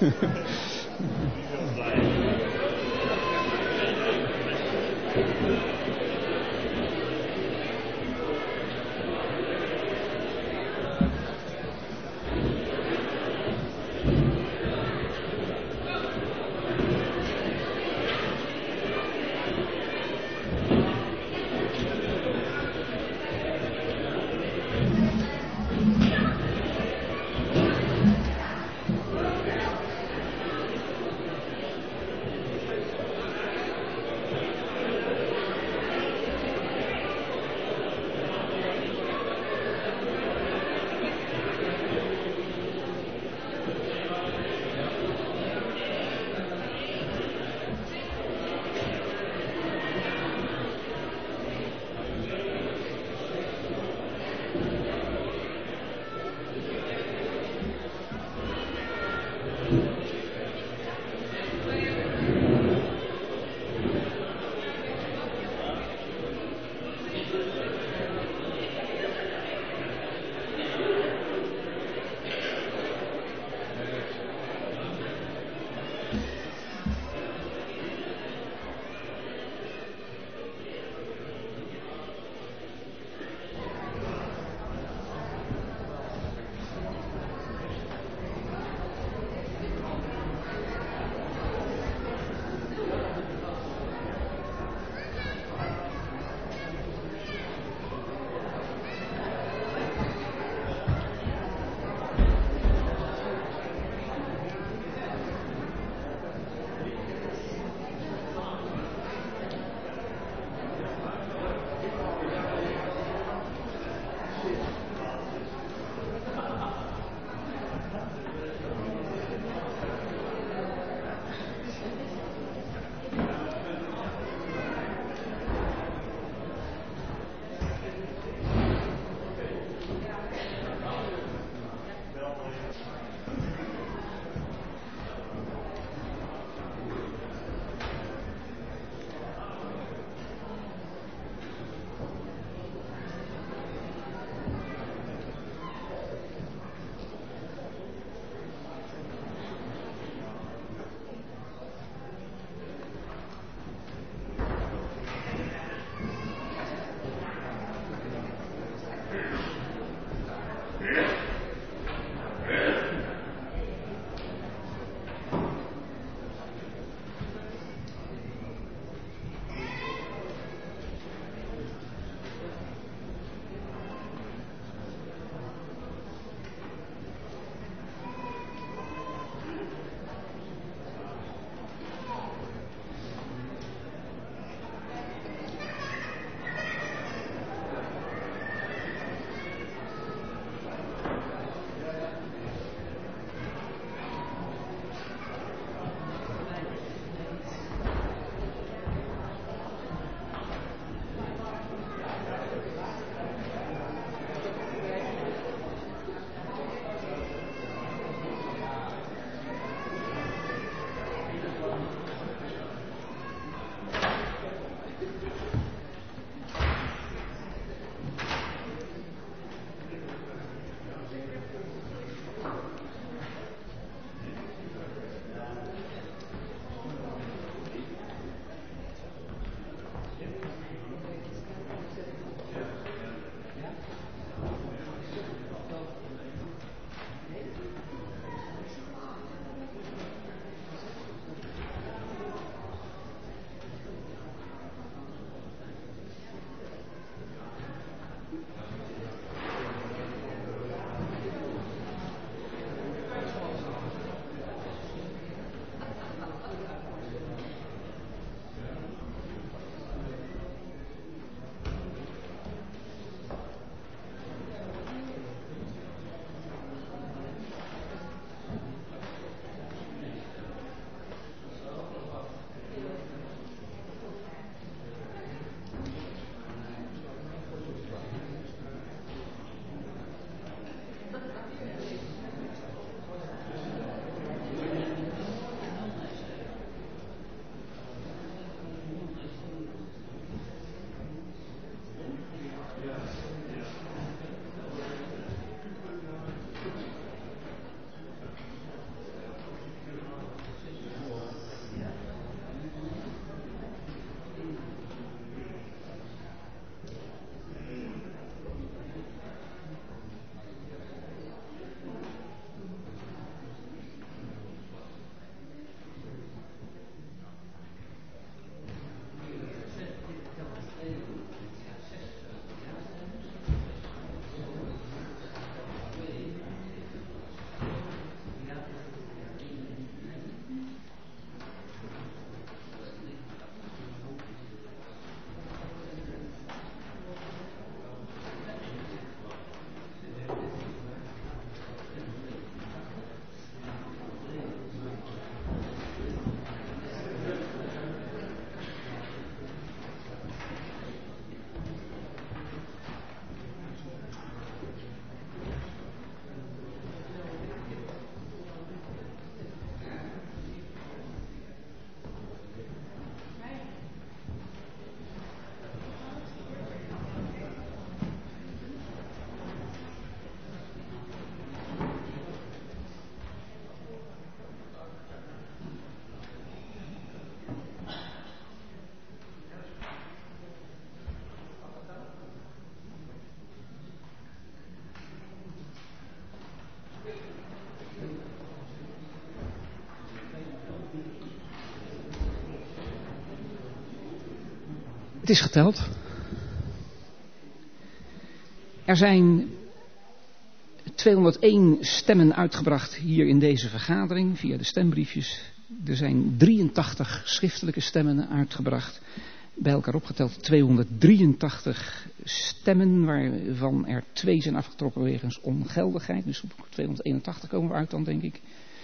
is geteld. Er zijn 201 stemmen uitgebracht hier in deze vergadering via de stembriefjes. Er zijn 83 schriftelijke stemmen uitgebracht. Bij elkaar opgeteld 283 stemmen, waarvan er 2 zijn afgetrokken wegens ongeldigheid. Dus op 281 komen we uit dan, denk ik.